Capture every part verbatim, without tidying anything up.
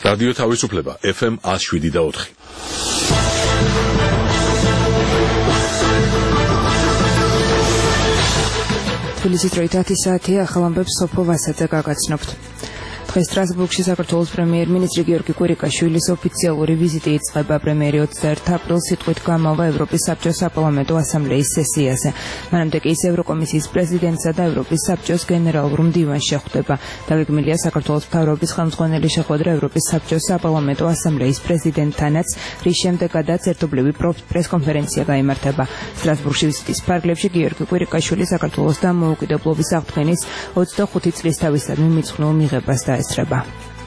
რადიო თავისუფლება ეფ ემ one oh seven და four. თბილისის დროით საათი ახალ ამბებს სოფო ვასაძე გაგაცნობთ. დღეს სტრასბურგში საქართველოს პრემიერ-მინისტრი გიორგი კვირიკაშვილის ოფიციალური ვიზიტი იწყება. პრემიერი ოცდაერთი აპრილს სიტყვით გამოვა ევროპის საბჭოს საპარლამენტო ასამბლეის სესიაზე. მანამდე კი ის ევროკომისიის პრეზიდენტსა და ევროპის საბჭოს გენერალურ მდივანს შეხვდება. დაგეგმილია საქართველოს მთავრობის ხელმძღვანელი შეხვედრა ევროპის საბჭოს საპარლამენტო ასამბლეის პრეზიდენტთანაც, რის შემდეგაც ერთობლივი პრესკონფერენცია გაიმართება. სტრასბურგში ვიზიტის ფარგლებში გიორგი კვირიკაშვილი საქართველოს დამოუკიდებლობის აღდგენის ოცდახუთი წლის თავისადმი მიძღვნილ მიღებას დაესწრება.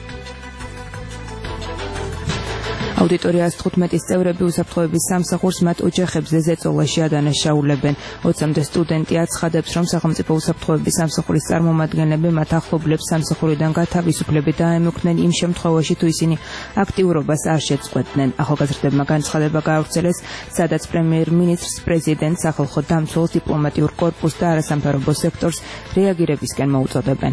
აუდიტორიას თხუთმეტის წევრები უსაფრთხოების სამსახურს მათ ოჯახებზე ზეწოლაში ადანაშაულებენ. ოცამდე სტუდენტი აცხადებს, რომ სახელმწიფო უსაფრთხოების სამსახურის წარმომადგენლები მათ ახლობლებს სამსახურიდან გათავისუფლებით დაემუქრნენ იმ შემთხვევაში, თუ ისინი აქტიურობას არ შეწყვეტდნენ. ახალგაზრდებმა განცხადება გაავრცელეს, სადაც პრემიერ-მინისტრს, პრეზიდენტს, სახალხო დამცველს, დიპლომატიურ კორპუსს და არასამთავრობო სექტორს რეაგირებისკენ მოუწოდებენ.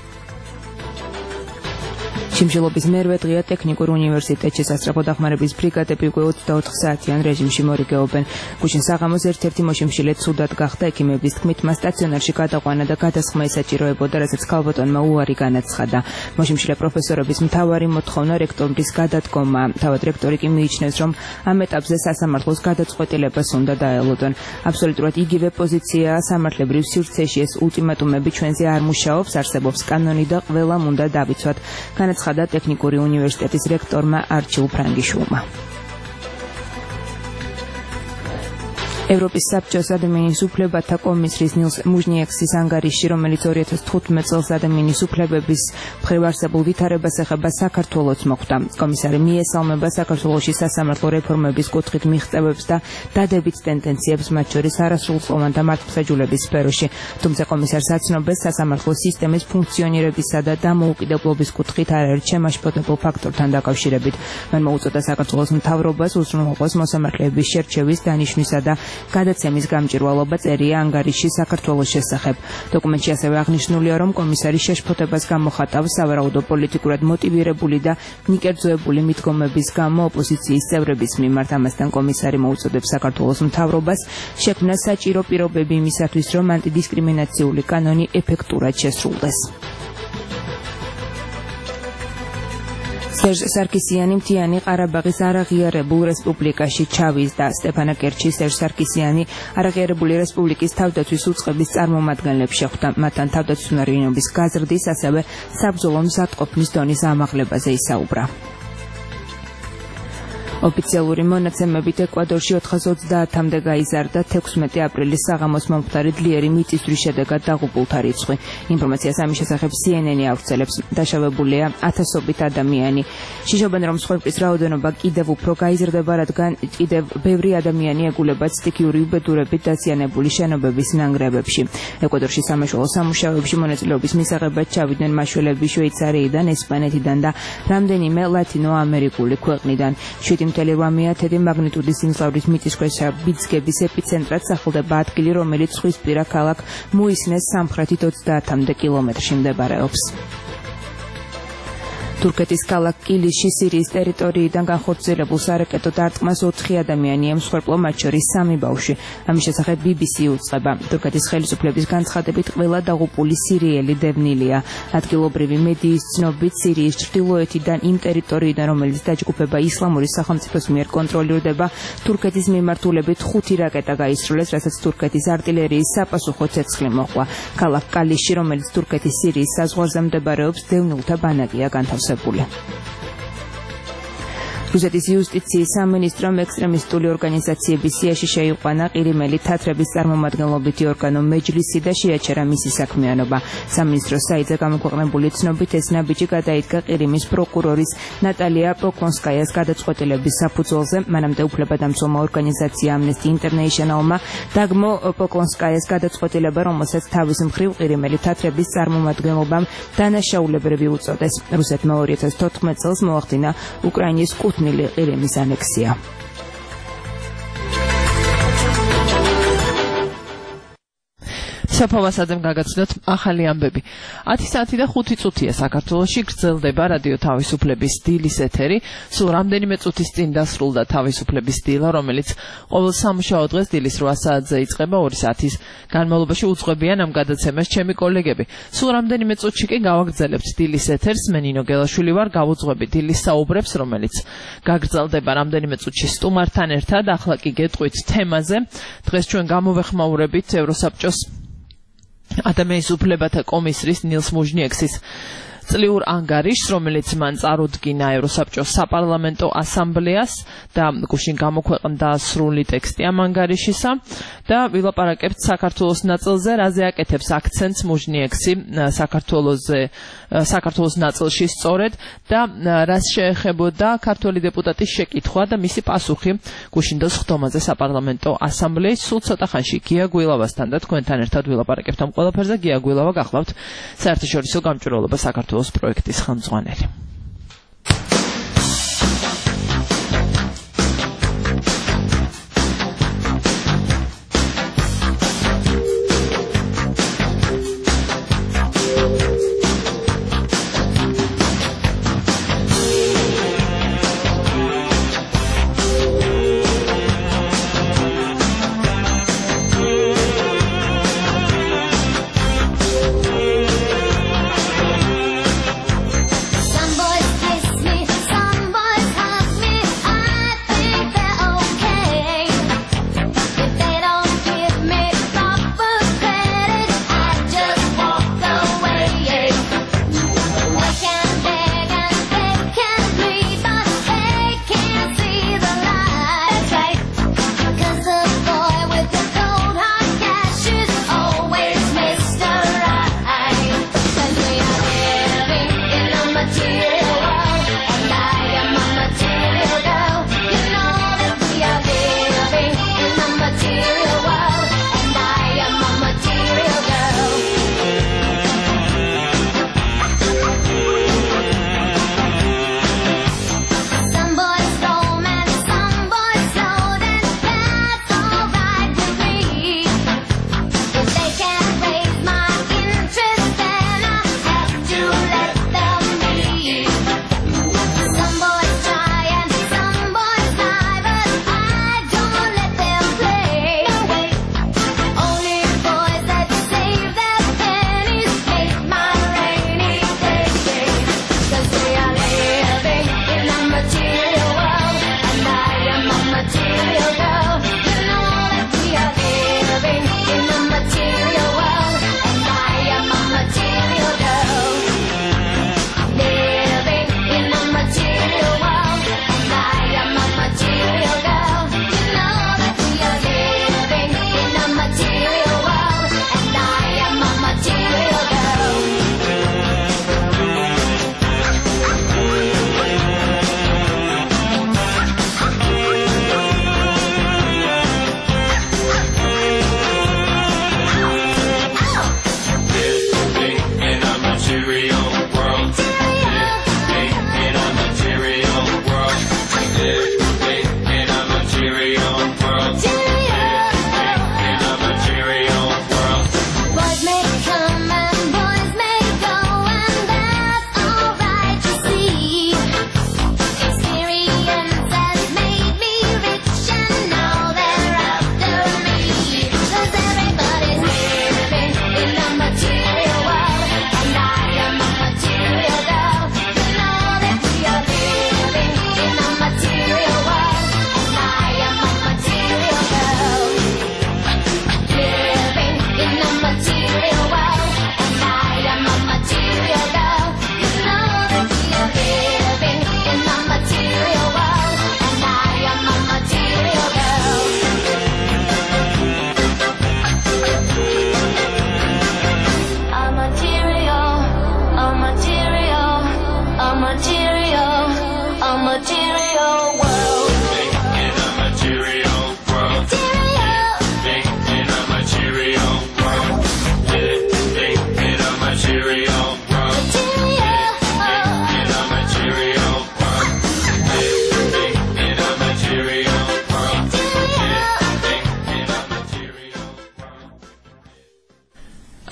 შიმშილობის მერვე დღეა ტექნიკურ უნივერსიტეტში სასწრაფო დახმარების ბრიგადები უკვე ოცდაოთხ საათიან რეჟიმში მორიგეობენ. გუშინ საღამოს ერთ-ერთი მოშიმშილე ცუდად გახდა. ექიმების თქმით, მას სტაციონარში გადაყვანა და გადასხმა ესაჭიროებოდა, რასაც ქალბატონმა უარი განაცხადა. მოშიმშილე პროფესორების მთავარი მოთხოვნა რექტორის გადადგომა. თავად რექტორი კი მიიჩნევს, რომ ამ ეტაპზე სასამართლოს გადაწყვეტილებას უნდა დაელოდონ. აბსოლუტურად იგივე პოზიციაა სამართლებრივ სივრცეში. ეს ულტიმატუმები ჩვენზე არ მუშაობს, არსებობს კანონი და ყველამ უნდა დავიცვათ. განაცხადა ტექნიკური უნივერსიტეტის რექტორმა არჩილ ფრანგიშვილმა. ევროპის საბჭოს ადამიანის უფლებათა კომისრის ნილს მუჟნიექსის ანგარიში, რომელიც ორი ათას თხუთმეტ წელს ადამიანის უფლებების მხრივ არსებულ ვითარებას ეხება, საქართველოც მოხვდა. კომისარი მიესალმება საქართველოში სასამართლო რეფორმების კუთხით მიღწევებს და დადებით ტენდენციებს, მათ შორის არასრულწლოვანთა მართლმსაჯულების სფეროში. თუმცა კომისარს აცნობს, სასამართლო სისტემის ფუნქციონირებისა და დამოუკიდებლობის კუთხით არაერთ შემაშფოთებულ ფაქტორთან დაკავშირებით. მან მოუწოდა საქართველოს მთავრობას უზრუნველყოს მოსამართლეების შერჩევის დანიშვნისა და გადაცემის გამჭვირვალობა წერია ანგარიში საქართველოს შესახებ. დოკუმენტში ასევე აღნიშნულია, რომ კომისარის შეშფოთებას გამოხატავს სავარაუდო პოლიტიკურად მოტივირებული და ნიკერძოებული მიდგომების გამო ოპოზიციის წევრების მიმართ. ამასთან კომისარი მოუწოდებს საქართველოს მთავრობას შექმნა საჭირო პირობები იმისათვის, რომ ანტიდისკრიმინაციული კანონი ეფექტურად შესრულდეს. სერჟ სარკისიანი მთიანი ყარაბაღის არაღიარებულ რესპუბლიკაში ჩავიზდა. სტეფანაკერტში სერჟ სარკისიანი არაღიარებული რესპუბლიკის თავდაცვის უწყების წარმომადგენლებს შეხვდა. მათთან თავდაცვის უნარიანობის გაზრდის, ასევე საბრძოლო მზადყოფნის დონის ამაღლებაზე ისაუბრა. ოფიციალური მონაცემებით ეკვადორში ოთხას ოცდაათამდე გაიზარდა თექვსმეტი აპრილის საღამოს მომხდარი ძლიერი მიწისძვრის შედეგად დაღუპულთა რიცხვი. ინფორმაციას ამის შესახებ სი ენ ენი ავრცელებს. დაშავებულია ათასობით ადამიანი. შიშობენ, რომ სხვების რაოდენობა კიდევ უფრო გაიზრდება, რადგან კიდევ ბევრი ადამიანი ეგულება სტიქიური უბედურებით დაზიანებული შენობების ნანგრევებში. ეკვადორში სამაშველო სამუშაოებში მონაწილეობის მისაღებად ჩავიდნენ მაშველები შვეიცარიიდან, ესპანეთიდან და რამდენიმე ლათინო ამერიკული ქვეყნიდან. შვიდი მთელი რვა მეათედი მაგნიტუდის სიმძლავრის მიწისქვეშა ბიძგების ეპიცენტრად სახლდება ადგილი, რომელიც ზღვისპირა ქალაქ მუისნეს სამხრეთით ოცდაათამდე კილომეტრში მდებარეობს. თურქეთის ქალაქ კილისში სირიის ტერიტორიიდან განხორციელებულ სარაკეტო დარტყმას ოთხი ადამიანი ემსხვერპლა, მათ შორის სამი ბავშვი. ამის შესახებ ბი ბი სი უწყება. თურქეთის ხელისუფლების განცხადებით ყველა დაღუპული სირიელი დევნილია. ადგილობრივი მედიის ცნობით, სირიის ჩრდილოეთიდან, იმ ტერიტორიიდან, რომელიც დაჯგუფება ისლამური სახელმწიფოს მიერ კონტროლირდება, თურქეთის მიმართულებით ხუთი რაკეტა გაისროლეს, რასაც თურქეთის არტილერიის საპასუხო ცეცხლი მოჰყვა. ქალაქ კალისში, რომელიც თურქეთის სირიის საზღვარზე მდებარეობს, დევნილთა ბანაკია განთავსებული. რუსეთის იუსტიციის სამინისტრომ ექსტრემისტული ორგანიზაციების სიაში შეიყვანა ყირიმელი თათრების წარმომადგენლობითი ორგანო მეჯლისი და შეაჩერა მისი საქმიანობა. სამინისტროს საიტზე გამოქვეყნებული ცნობით, ეს ნაბიჯი გადაიდგა ყირიმის პროკურორის ნატალია პოკლონსკაიას გადაწყვეტილების საფუძველზე. მანამდე უფლებადამცველმა ორგანიზაცია ამნესტი ინტერნეიშნალმა დაგმო პოკლონსკაიას გადაწყვეტილება, რომელსაც თავის მხრივ ყირიმელი თათრების წარმომადგენლობამ დანაშაულებრივი უწოდეს. რუსეთმა ორი ათას თოთხმეტ წელს მოახდინა უკრაინის კუთვნილი ყირიმის ანექსია. საფავასადემ გაგაცნოთ ახალი ამბები. ათი საათი და ხუთი წუთია საქართველოში გრძელდება რადიო თავისუფლების დილის ეთერი. სულ რამდენიმე წუთის წინ დასრულდა თავისუფლების დილა, რომელიც ყოველ სამუშაო დღეს დილის რვა საათზე იწყება. ორი საათის განმავლობაში უძღვებიან ამ გადაცემას ჩემი კოლეგები. სულ რამდენიმე წუთში კი გავაგრძელებთ დილის ეთერს. მე ნინო გელაშვილი ვარ, გავუძღვები დილის საუბრებს, რომელიც გაგრძელდება რამდენიმე წუთში სტუმართან ერთად. ახლა კი გეტყვით თემაზე. დღეს ჩვენ გამოვეხმაურებით ევროსაბჭოს ადამიანის უფლებათა კომისრის ნილს მუჟნიექსის წლიურ ანგარიშს, რომელიც მან წარუდგინა ევროსაბჭოს საპარლამენტო ასამბლეას და გუშინ გამოქვეყნდა სრული ტექსტი ამ ანგარიშისა და ვილაპარაკებთ საქართველოს ნაწილზე, რაზე აკეთებს აქცენტს მუჟნიექსი საქართველოზე საქართველოს ნაწილში სწორედ და რას შეეხებოდა ქართველი დეპუტატის შეკითხვა და მისი პასუხი გუშინდოს ხდომაზე საპარლამენტო ასამბლეის. სულ ცოტა ხანში გია გვილავასთან და თქვენთან ერთად ვილაპარაკებთ ამ ყველაფერზე. გია გვილავა გახლავთ საერთაშორისო გამჭვირვალობა საქართველოს პროექტის ხელმძღვანელი. Some boy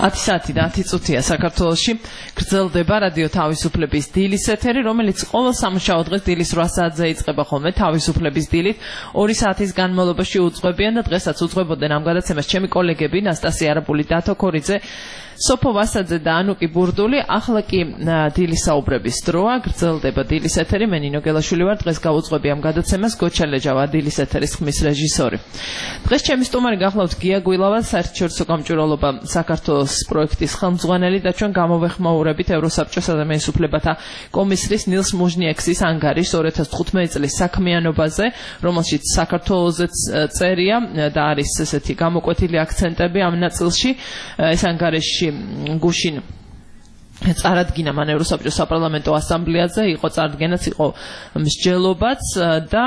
ათი საათი და ათი წუთია საქართველოში გრძელდება რადიო თავისუფლების დილის ეთერი, რომელიც ყოველ სამუშაო დღეს დილის რვა საათზე იწყება ხოლმე თავისუფლების დილით. ორი საათის განმავლობაში უძღვებიან და დღესაც უძღვებოდნენ ამ გადაცემას ჩემი კოლეგები ნასტასია არაბული, დათო ქორიძე, სოფო ვასაძე და ანუკი ბურდული. ახლა კი დილის საუბრების დროა, გრძელდება დილის ეთერი. მე ნინო გელაშვილი ვარ, დღეს გავუძღვები ამ გადაცემას, გოჩა ლეჯავა დილის ეთერის ხმის რეჟისორი. დღეს ჩემი სტუმარი გახლავთ გია გვილავა, საერთაშორისო გამჭვირვალობა საქართველოს პროექტის ხელმძღვანელი და ჩვენ გამოვეხმაურებით ევროსაბჭოს ადამიანის უფლებათა კომისრის ნილს მუჟნიექსის ანგარიშს ორი ათას თხუთმეტი წლის საქმიანობაზე, რომელშიც საქართველოსაც წერია და არის ესეთი გამოკვეთილი აქცენტები ამ ნაწილში. ეს ანგარიში გუშინ წარადგინა მან ევროსაბჭოს საპარლამენტო ასამბლეაზე, იყო წარდგენაც, იყო მსჯელობაც და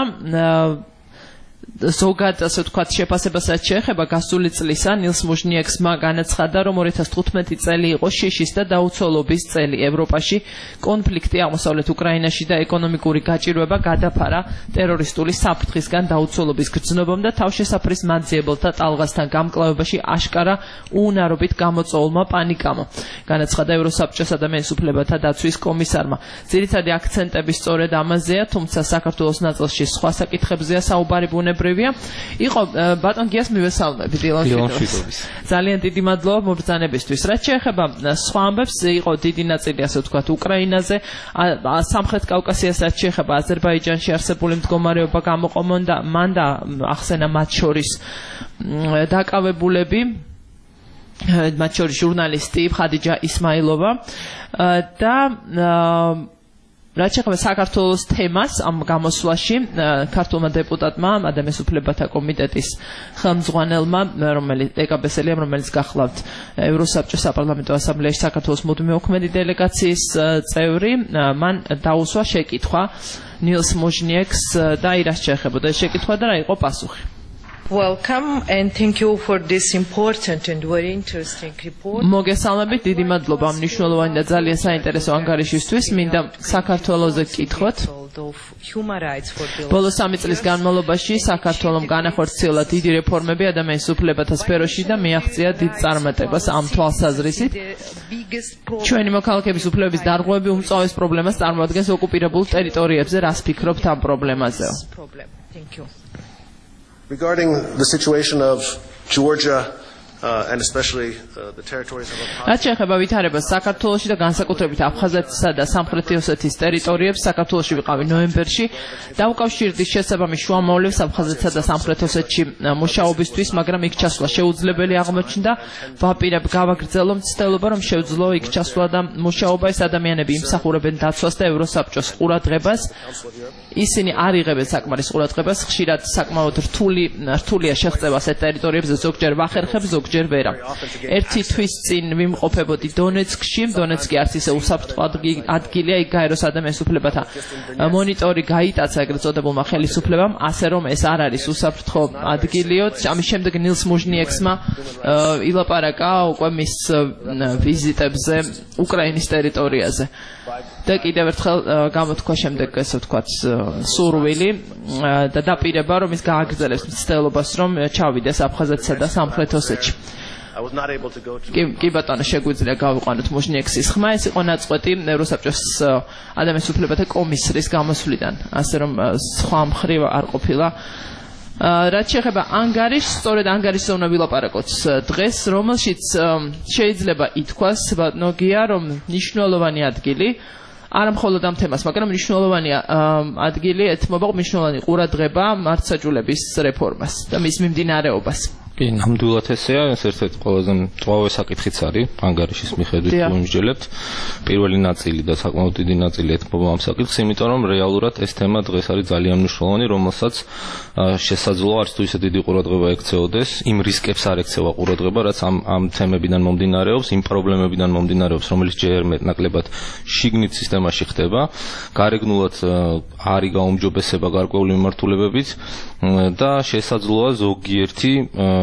ზოგად ასე ვთქვათ შეფასებასაც შეეხება გასული წლისა ნილს მუჟნიექსმა განაცხადა, რომ ორი ათას თხუთმეტი წელი იყო შიშის და დაუცველობის წელი ევროპაში, კონფლიქტი აღმოსავლეთ უკრაინაში და ეკონომიკური გაჭირვება გადაფარა ტერორისტული საფრთხისგან დაუცველობის გრძნობამ და თავშესაფრის მანძიებელთა ტალღასთან გამკლავებაში აშკარა უუნარობით გამოწვეულმა პანიკამ, განაცხადა ევროსაბჭოს ადამიანის უფლებათა დაცვის კომისარმა. ძირითადი აქცენტები სწორედ ამაზეა, თუმცა საქართველოს ნაწილში სხვა საკითხებზეა საუბარი ბუნებრივია. იყო ბატონ გიას მივესალმები დილონშვიდობის. ძალიან დიდი მადლობა მობრძანებისთვის. რაც შეეხება სხვა ამბებს, იყო დიდი ნაწილი ასე ვთქვათ უკრაინაზე, სამხრეთ კავკასიასაც შეეხება აზერბაიჯანში არსებული მდგომარეობა გამოყომონ და მან და ახსენა მათ შორის დაკავებულები, მათ შორის ჟურნალისტი ხადიჯა ისმაილოვა და რაც შეეხება საქართველოს თემას ამ გამოსვლაში, ქართულმა დეპუტატმა, ადამიანის უფლებათა კომიტეტის ხელმძღვანელმა, რომელიც ეკაბესელიამ, რომელიც გახლავთ ევროსაბჭოს საპარლამენტო ასამბლეაში საქართველოს მუდმივი მოქმედი დელეგაციის წევრი, მან დაუსვა შეკითხვა ნილს მუჟნიექს და ირას შეეხებოდა ეს შეკითხვა და რა იყო პასუხი. Welcome and thank you for this important and very interesting report. მოგესალმებით, დიდი მადლობა ამ მნიშვნელოვანი და ძალიან საინტერესო ანგარიშისთვის. მინდა საქართველოზე გკითხოთ. ბოლო სამი წლის განმავლობაში საქართველომ განახორციელა დიდი რეფორმები ადამიანის უფლებათა სფეროში და მიაღწია დიდ წარმატებას ამ თვალსაზრისით. ჩვენი მოქალაქეების უფლებების დარღვევები უმწვავეს პრობლემას წარმოადგენს ოკუპირებულ ტერიტორიებზე. რას ფიქრობთ ამ პრობლემაზე? Thank you. Regarding the situation of Georgia uh, and especially uh, the territories of Abkhazia. რაც შეეხება ვითარებას საქართველოში და განსაკუთრებით აფხაზეთსა და სამხრეთი ოსეთის ტერიტორიებს, საქართველოში ვიყავი ნოემბერში, დაუკავშირდი შესაბამის შუამავლებს აფხაზეთსა და სამხრეთ ოსეთში მუშაობისთვის, მაგრამ იქ ჩასვლა შეუძლებელი აღმოჩნდა. ვაპირებ გავაგრძელო მცდელობა, რომ შევძლო იქ ჩასვლა და მუშაობა. ეს ადამიანები იმსახურებენ დაცვას და ევროსაბჭოს ყურადღებას. ისინი არ იღებენ საკმარის ყურადღებას, ხშირად საკმაოდ რთული რთულია შეღწევა ასეთ ტერიტორიებზე, ზოგჯერ ვახერხებ, ზოგჯერ ვერა. ერთი თვის წინ ვიმყოფებოდი დონეცკში, დონეცკი არც ისე უსაფრთხო ადგილია, იქ გაეროს ადამიანის უფლებათა მონიტორი გაიტაცა ეგრეთ წოდებულმა ხელისუფლებამ, ასე რომ ეს არ არის უსაფრთხო ადგილიო. ამის შემდეგ ნილს მუჟნიექსმა ილაპარაკა უკვე მის ვიზიტებზე უკრაინის ტერიტორიაზე. და კიდევ ერთხელ გამოთქვა შემდეგ ესე ვთქვათ სურვილი და დაპირება, რომ ის გააგრძელებს მცდელობას, რომ ჩავიდეს აფხაზეთსა და სამხრეთ ოსეთში. კი ბატონო, შეგვიძლია გავიყვანოთ მუჟნიექსის ხმა. ეს იყო ნაწყვეტი ევროსაბჭოს ადამიანის უფლებათა კომისრის გამოსვლიდან, ასე რომ სხვა მხრივ არ ყოფილა. რაც შეეხება ანგარიშს, სწორედ ანგარიშზე უნდა ვილაპარაკოთ დღეს, რომელშიც შეიძლება ითქვას, ბატონო გია, რომ მნიშვნელოვანი ადგილი არა მხოლოდ ამ თემას, მაგრამ მნიშვნელოვანი ადგილი ეთმობა მნიშვნელოვანი ყურადღება მართლმსაჯულების რეფორმას და მის მიმდინარეობას. კი, ნამდვილად ესეა, ეს ერთ-ერთი ყველაზე მწვავე საკითხიც არის ანგარიშის მიხედვით ვიმსჯელებთ. პირველი ნაწილი და საკმაოდ დიდი ნაწილი ეთმობა ამ საკითხს, იმიტომ რომ რეალურად ეს თემა დღეს არის ძალიან მნიშვნელოვანი, რომელსაც შესაძლოა არც თუ ისე დიდი ყურადღება ექცეოდეს, იმ რისკებს არ ექცევა ყურადღება, რაც ამ ამ თემებიდან მომდინარეობს, იმ პრობლემებიდან მომდინარეობს, რომელიც ჯერ მეტნაკლებად შიგნით სისტემაში ხდება, გარეგნულად არის გაუმჯობესება გარკვეული მიმართულებებით და შესაძლოა ზოგიერთი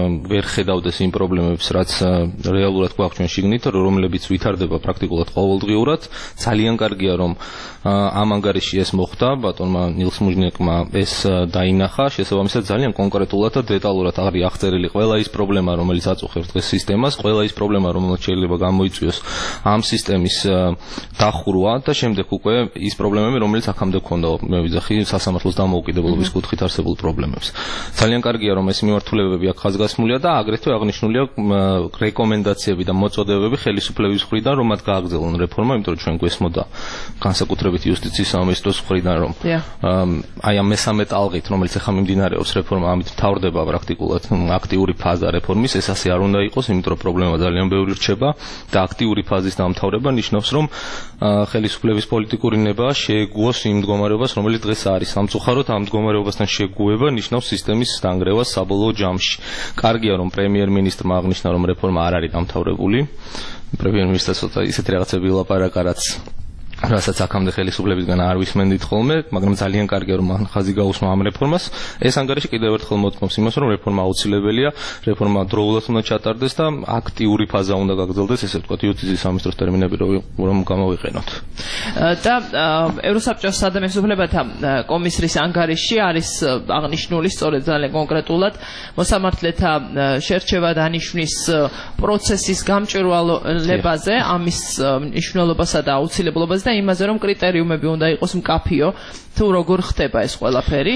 ვერ ხედავდეს იმ პრობლემებს, რაც რეალურად გვაქვს ჩვენ შიგნით, რომლებიც ვითარდება პრაქტიკულად ყოველდღიურად. ძალიან კარგია, რომ ამ ანგარიში ეს მოხდა, ბატონმა ნილს მუჟნიეკმა ეს დაინახა, შესაბამისად ძალიან კონკრეტულად და დეტალურად არის აღწერილი ყველა ის პრობლემა, რომელიც აწუხებს დღეს სისტემას, ყველა ის პრობლემა, რომელიც შეიძლება გამოიწვიოს ამ სისტემის დახურვა და შემდეგ უკვე ის პრობლემები, რომელიც აქამდე ჰქონდა, მე ვიძახი სასამართლოს დამოუკიდებლობის კუთხით არსებულ პრობლემებს. ძალიან კარგია, რომ ეს მიმართულებები აქ ხაზგასმულია და აგრეთვე აღნიშნულია რეკომენდაციები და მოწოდებები ხელისუფლების მხრიდან, რომ მათ გააგრძელონ რეფორმა, იმიტომ რომ ჩვენ გვესმოდა განსაკუთრებით იუსტიციის სამინისტროს მხრიდან, რომ აი ამ მესამე ტალღით, რომელიც ახლა მიმდინარეობს რეფორმა, ამით მთავრდება პრაქტიკულად აქტიური ფაზა რეფორმის, ეს ასე არ უნდა იყოს, იმიტომ რომ პრობლემა ძალიან ბევრი რჩება და აქტიური ფაზის დამთავრება ნიშნავს, რომ ხელისუფლების პოლიტიკური ნება შეეგუოს იმ მდგომარეობას, რომელიც დღეს არის. სამწუხაროდ ამ მდგომარეობასთან შეგუება ნიშნავს სისტემის დანგრევას საბოლოო ჯამში. კარგია, რომ პრემიერ-მინისტრმა აღნიშნა, რომ რეფორმა არ არის დამთავრებული. პრემიერ-მინისტრს ცოტა ისეთი რაღაცები ილაპარაკა, რაც რასაც აქამდე ხელისუფლებისგან არ ვისმენდით ხოლმე, მაგრამ ძალიან კარგია, რომ მან ხაზი გაუსმა ამ რეფორმას. ეს ანგარიში კიდევ ერთხელ მოწმობს იმას, რომ რეფორმა აუცილებელია, რეფორმა დროულად უნდა ჩატარდეს და აქტიური ფაზა უნდა გაგრძელდეს, ესე ვთქვათ, იუსტიციის სამინისტროს ტერმინები რომ გამოვიყენოთ. და ევროსაბჭოს ადამიანის უფლებათა კომისრის ანგარიში არის აღნიშნული სწორედ ძალიან კონკრეტულად მოსამართლეთა შერჩევა დანიშვნის პროცესის გამჭვირვალებაზე, ამის მნიშვნელობასა და აუცილებლობაზე და იმაზე, რომ კრიტერიუმები უნდა იყოს მკაფიო, თუ როგორ ხდება ეს ყველაფერი.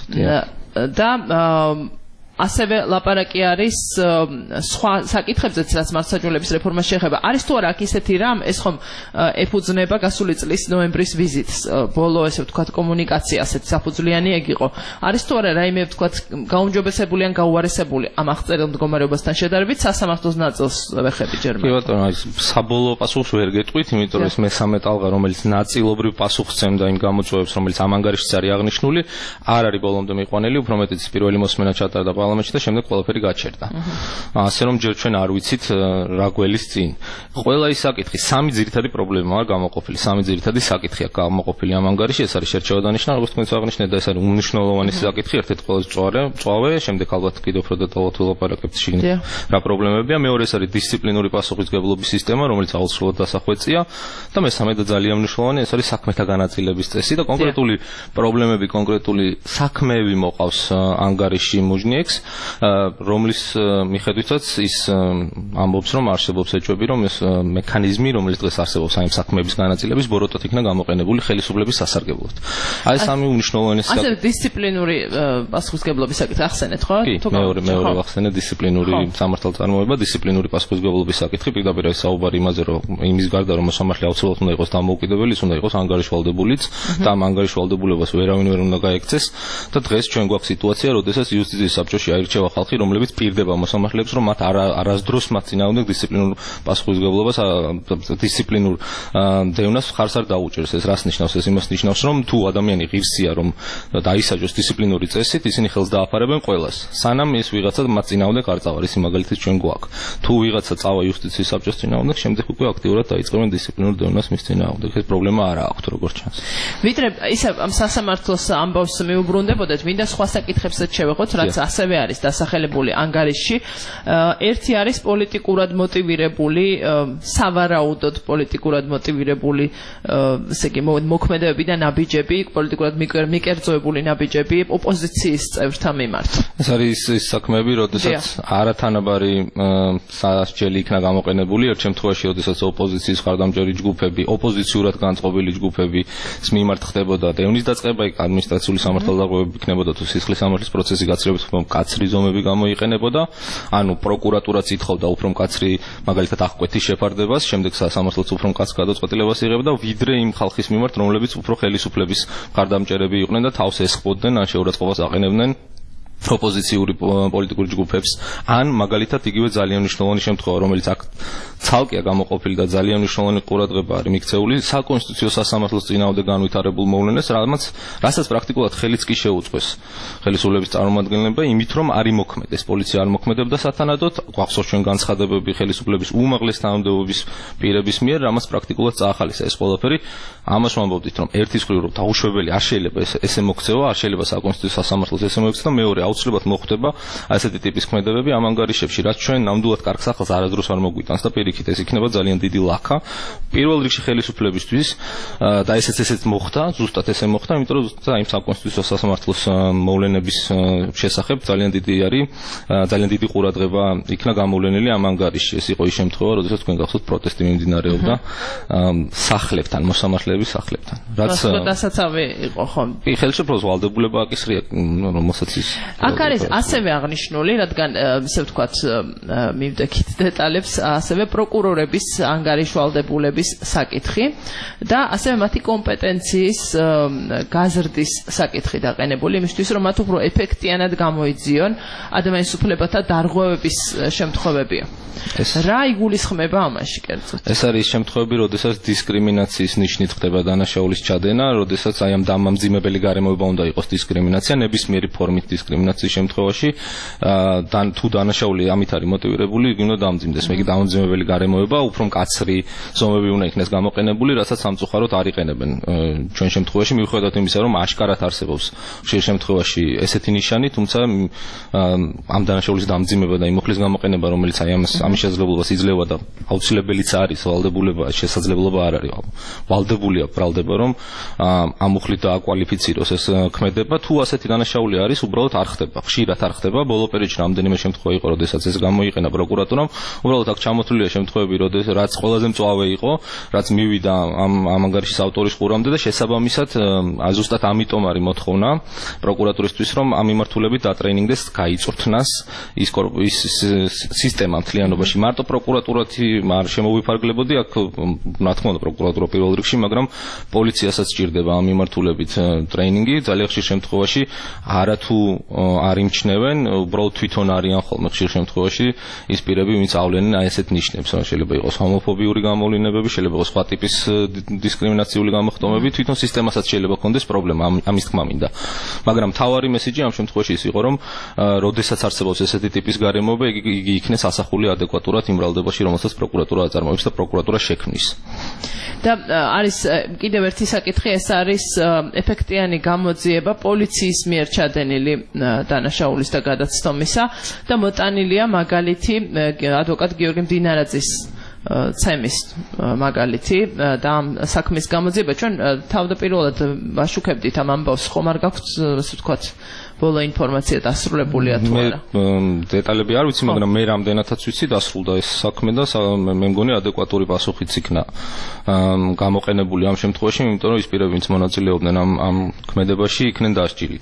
და ასევე ლაპარაკი არის სხვა საკითხებზეც, რაც მართლმსაჯულების რეფორმას შეეხება. არის თუ არა აქ ისეთი რამ, ეს ხომ ეფუძნება გასული წლის ნოემბრის ვიზიტს, ბოლო ესე ვთქვათ კომუნიკაცია, ასეთ საფუძვლიანი ეგ იყო. არის თუ არა რაიმე ვთქვათ გაუმჯობესებული ან გაუარესებული ამ აღწერილ მდგომარეობასთან შედარებით სასამართლოს ნაწილს ვეხები ჯერ მე. კი ბატონო, აი საბოლოო პასუხს ვერ გეტყვით, იმიტომ რომ ეს მესამე ტალღა, რომელიც ნაწილობრივ პასუხს ემდა იმ გამოწვევებს, რომელიც ამ ანგარიშიც არის აღნიშნული, არ არის ბოლომდე მიყვანილი, უფრო მეტიც პირველი მოსმენა ჩატარდა პარლამენტში და შემდეგ ყველაფერი გაჩერდა. ასე რომ ჯერ ჩვენ არ ვიცით რა გველის წინ. ყველა ის საკითხი, სამი ძირითადი პრობლემაა გამოყოფილი, სამი ძირითადი საკითხი აქვს გამოყოფილი ამ ანგარიში, ეს არის შერჩევა დანიშნა, როგორც თქვენც აღნიშნეთ და ეს არის უმნიშვნელოვანესი საკითხი, ერთ-ერთი ყველაზე მწვავე, შემდეგ ალბათ კიდევ უფრო დეტალურად ვილაპარაკებთ შიგნით რა პრობლემებია. მეორე ეს არის დისციპლინური პასუხისმგებლობის სისტემა, რომელიც აუცილებლად დასახვეწია და მესამე და ძალიან მნიშვნელოვანი ეს არის საქმეთა განაწილების წესი და კონკრეტული პრობლემები, კონკრეტული საქმეები მოყავს ანგარიში მუჟნიეკს, რომლის მიხედვითაც ის ამბობს, რომ არსებობს ეჭვები, რომ ეს მექანიზმი, რომელიც დღეს არსებობს ამ საქმეების განაწილების, ბოროტად იქნა გამოყენებული ხელისუფლების სასარგებლოდ. აი სამი უნიშნულოვანი საკითხი. ასე დისციპლინური პასუხისმგებლობის საკითხი ახსენეთ, ხო? თუ მეორე მეორე ახსენე დისციპლინური სამართალწარმოება, დისციპლინური პასუხისმგებლობის საკითხი, პირდაპირ არის საუბარი იმაზე, რომ იმის გარდა რომ მოსამართლე აუცილებლად უნდა იყოს დამოუკიდებელი, ის უნდა იყოს ანგარიშვალდებულიც და ამ ანგარიშვალდებულებას ვერავინ ვერ უნდა გაექცეს და დღეს ჩვენ გვაქვს სიტუაცია, როდესაც იუსტიციის საბჭოში აირჩევა ხალხი, რომლებიც პირდება მოსამართლეებს, რომ მათ არასდროს მათ წინააღმდეგ დისციპლინურ პასუხისმგებლობას, დისციპლინურ დევნას ხარს არ დაუჭერს. ეს რას ნიშნავს? ეს იმას ნიშნავს, რომ თუ ადამიანი ღირსია, რომ დაისაჯოს დისციპლინური წესით, ისინი ხელს დააფარებენ ყველას. სანამ ეს ვიღაცა მათ წინააღმდეგ არ წავა, ის მაგალითიც ჩვენ გვაქვს. თუ ვიღაცა წავა იუსტიციის საბჭოს წინააღმდეგ, შემდეგ უკვე აქტიურად დაიწყებენ დისციპლინურ დევნას მის წინააღმდეგ. ეს პრობლემა არ აქვს, როგორც ჩანს. ვიდრე ისე ამ სასამართლოს ამბავს მიუბრუნდებოდეთ, მინდა სხვა საკითხებსაც შევეხოთ, რაც ასევე არის დასახელებული ანგარიში. ერთი არის პოლიტიკურად მოტივირებული, სავარაუდოდ პოლიტიკურად მოტივირებული, ესე იგი მოქმედებები და ნაბიჯები, პოლიტიკურად მიკერძოებული ნაბიჯები ოპოზიციის წევრთა მიმართ. ეს არის ის საქმეები, როდესაც არათანაბარი სასჯელი იქნა გამოყენებული, ერთ შემთხვევაში, როდესაც ოპოზიციის ხარდამჭერი ჯგუფები, ოპოზიციურად განწყობილი ჯგუფების მიმართ ხდებოდა დევნის დაწყება, ადმინისტრაციული სამართალდაღობები იქნებოდა თუ სისხლის სამართლის პროცესი გაცილებით მკაცრი ზომები გამოიყენებოდა, ანუ პროკურატურაც ითხოვდა უფრო მკაცრი, მაგალითად აღკვეთის შეფარდებას, შემდეგ სასამართლოც უფრო მკაც გადაწყვეტილებას იღებდა, ვიდრე იმ ხალხის მიმართ, რომლებიც უფრო ხელისუფლების მხარდამჭერები იყვნენ და თავს ესხმოდნენ, ან შეურაცხყოფას აყენებდნენ ოპოზიციური პოლიტიკური ჯგუფებს, ან მაგალითად იგივე ძალიან მნიშვნელოვანი შემთხვევა, რომელიც აქ ცალკეა გამოყოფილი და ძალიან მნიშვნელოვანი ყურადღება არის მიქცეული საკონსტიტუციო სასამართლოს წინააღმდეგ განვითარებულ მოვლენას, რამაც რასაც პრაქტიკულად ხელიც კი შეუწყვეს ხელისუფლების წარმომადგენლობა, იმით რომ არ იმოქმედეს, პოლიცია არ მოქმედებდა სათანადოდ, გვახსოვს ჩვენ განცხადებები ხელისუფლების უმაღლეს თანამდებობის პირების მიერ, რამაც პრაქტიკულად წაახალისა ეს ყველაფერი. ამას ვამბობდით, რომ ერთის მხრივ რომ დაუშვებელი არ შეიძლება ესე მოქცევა, არ შეიძლება საკონსტიტუციო სასამართლოს ესე მოიქცევა, მეორე აუცილებლად მოხდება ასეთი ტიპის ქმედებები ამ ანგარიშებში, რაც ჩვენ ნამდვილად კარგ სახელს არასდროს არ მოგვიტანს და პირიქით ეს იქნება ძალიან დიდი ლაქა. პირველ რიგში ხელისუფლებისთვის და ესეც ესეც მოხდა, ზუსტად ესე მოხდა, იმიტომ რომ ზუსტად იმ საკონსტიტუციო სასამართლოს მოვლენების შესახებ ძალიან დიდი არის, ძალიან დიდი ყურადღება იქნა გამოვლენილი ამ ანგარიშში. ეს იყო ის შემთხვევა, როდესაც თქვენ გახსოვთ პროტესტი მიმდინარეობდა სახლებთან, მოსამართლეების სახლებთან. რაც დასაცავი იყო ხო? კი, ხელისუფლების ვალდებულება აკისრია, რომელსაც ის აქ არის ასევე აღნიშნული, რადგან ისე ვთქვათ, მივდექით დეტალებს, ასევე პროკურორების ანგარიშვალდებულების საკითხი და ასევე მათი კომპეტენციის გაზრდის საკითხი დაყენებული, იმისთვის რომ მათ უფრო ეფექტიანად გამოიძიონ ადამიანის უფლებათა დარღვევების შემთხვევები. რა იგულისხმება ამაში კერძოდ? ეს არის შემთხვევები, როდესაც დისკრიმინაციის ნიშნით ხდება დანაშაულის ჩადენა, როდესაც აი ამ დამამძიმებელი გარემოება უნდა იყოს დისკრიმინაცია, ნებისმიერი ფორმით დისკრიმინაციის შემთხვევაში, თუ დანაშაული ამით არის მოტივირებული, იგი უნდა დამძიმდეს. მე კი დამამძიმებელი გარემოება, უფრო მკაცრი ზომები უნდა იქნეს გამოყენებული, რასაც სამწუხაროდ არ იყენებენ ჩვენ შემთხვევაში, მიუხედავად იმისა, რომ აშკარად არსებობს ხშირ შემთხვევაში ესეთი ნიშანი, თუმცა ამ დანაშაულის დამძიმება და იმ მუხლის გამოყენება, რომელიც აი ამას ამის შესაძლებლობას იძლევა და აუცილებელიც არის ვალდებულება, შესაძლებლობა არ არის. ვალდებულია ბრალდება, რომ ამ მუხლით დააკვალიფიციროს ეს ქმედება, თუ ასეთი დანაშაული არის, უბრალოდ არ ხდება, ხშირად არ ხდება. ბოლო პერიოდში რამდენიმე შემთხვევა იყო, როდესაც ეს გამოიყენა პროკურატურამ, უბრალოდ აქ ჩამოთვლილია შემთხვევები, როდესაც რაც ყველაზე მწვავე იყო, რაც მივიდა ამ ამ ანგარიშის ავტორის ყურამდე და შესაბამისად ზუსტად ამიტომ არის მოთხოვნა პროკურატურისთვის, რომ ამ მიმართულებით დატრეინინგდეს, გაიწვრთნას ის ის სისტემა მთლიანობაში. მარტო პროკურატურათი არ შემოვიფარგლებოდი, აქ რა თქმა უნდა პროკურატურა პირველ რიგში, მაგრამ პოლიციასაც სჭირდება ამ მიმართულებით ტრეინინგი. ძალიან ხშირ შემთხვევაში არა თუ არ იმჩნევენ, უბრალოდ თვითონ არიან ხოლმე ხშირ შემთხვევაში ის პირები, ვინც ავლენენ აი ესეთ ნიშნებს, რომ შეიძლება იყოს ჰომოფობიური გამოვლენებები, შეიძლება იყოს სხვა ტიპის დისკრიმინაციული გამოხდომები, თვითონ სისტემასაც შეიძლება ქონდეს პრობლემა, ამის თქმა მინდა. მაგრამ თავარი მესიჯი ამ შემთხვევაში ის იყო, რომ როდესაც არსებობს ესეთი ტიპის გარემოება, იგი იქნეს ასახული ადეკვატურად იმ ბრალდებაში, რომელსაც პროკურატურა აწარმოებს და პროკურატურა შექმნის. და არის კიდევ ერთი საკითხი, ეს არის ეფექტიანი გამოძიება პოლიციის მიერ ჩადენილი დანაშაულის და გადაცდომისა და მოტანილია მაგალითი ადვოკატ გიორგი მდინარაძის ცემის მაგალითი და ამ საქმის გამოძიება ჩვენ თავდაპირველად ვაშუქებდით ამ ამბავს, ხომ არ გაქვთ, ასე ვთქვათ, ბოლო ინფორმაცია დასრულებულია თუ არა? მე დეტალები არ ვიცი, მაგრამ მე რამდენადაც ვიცი, დასრულდა ეს საქმე და მე მგონი ადეკვატური პასუხიც იქნა გამოყენებული ამ შემთხვევაში, იმიტომ რომ ის პირები, ვინც მონაწილეობდნენ ამ ამ ქმედებაში, იქნენ დასჯილი.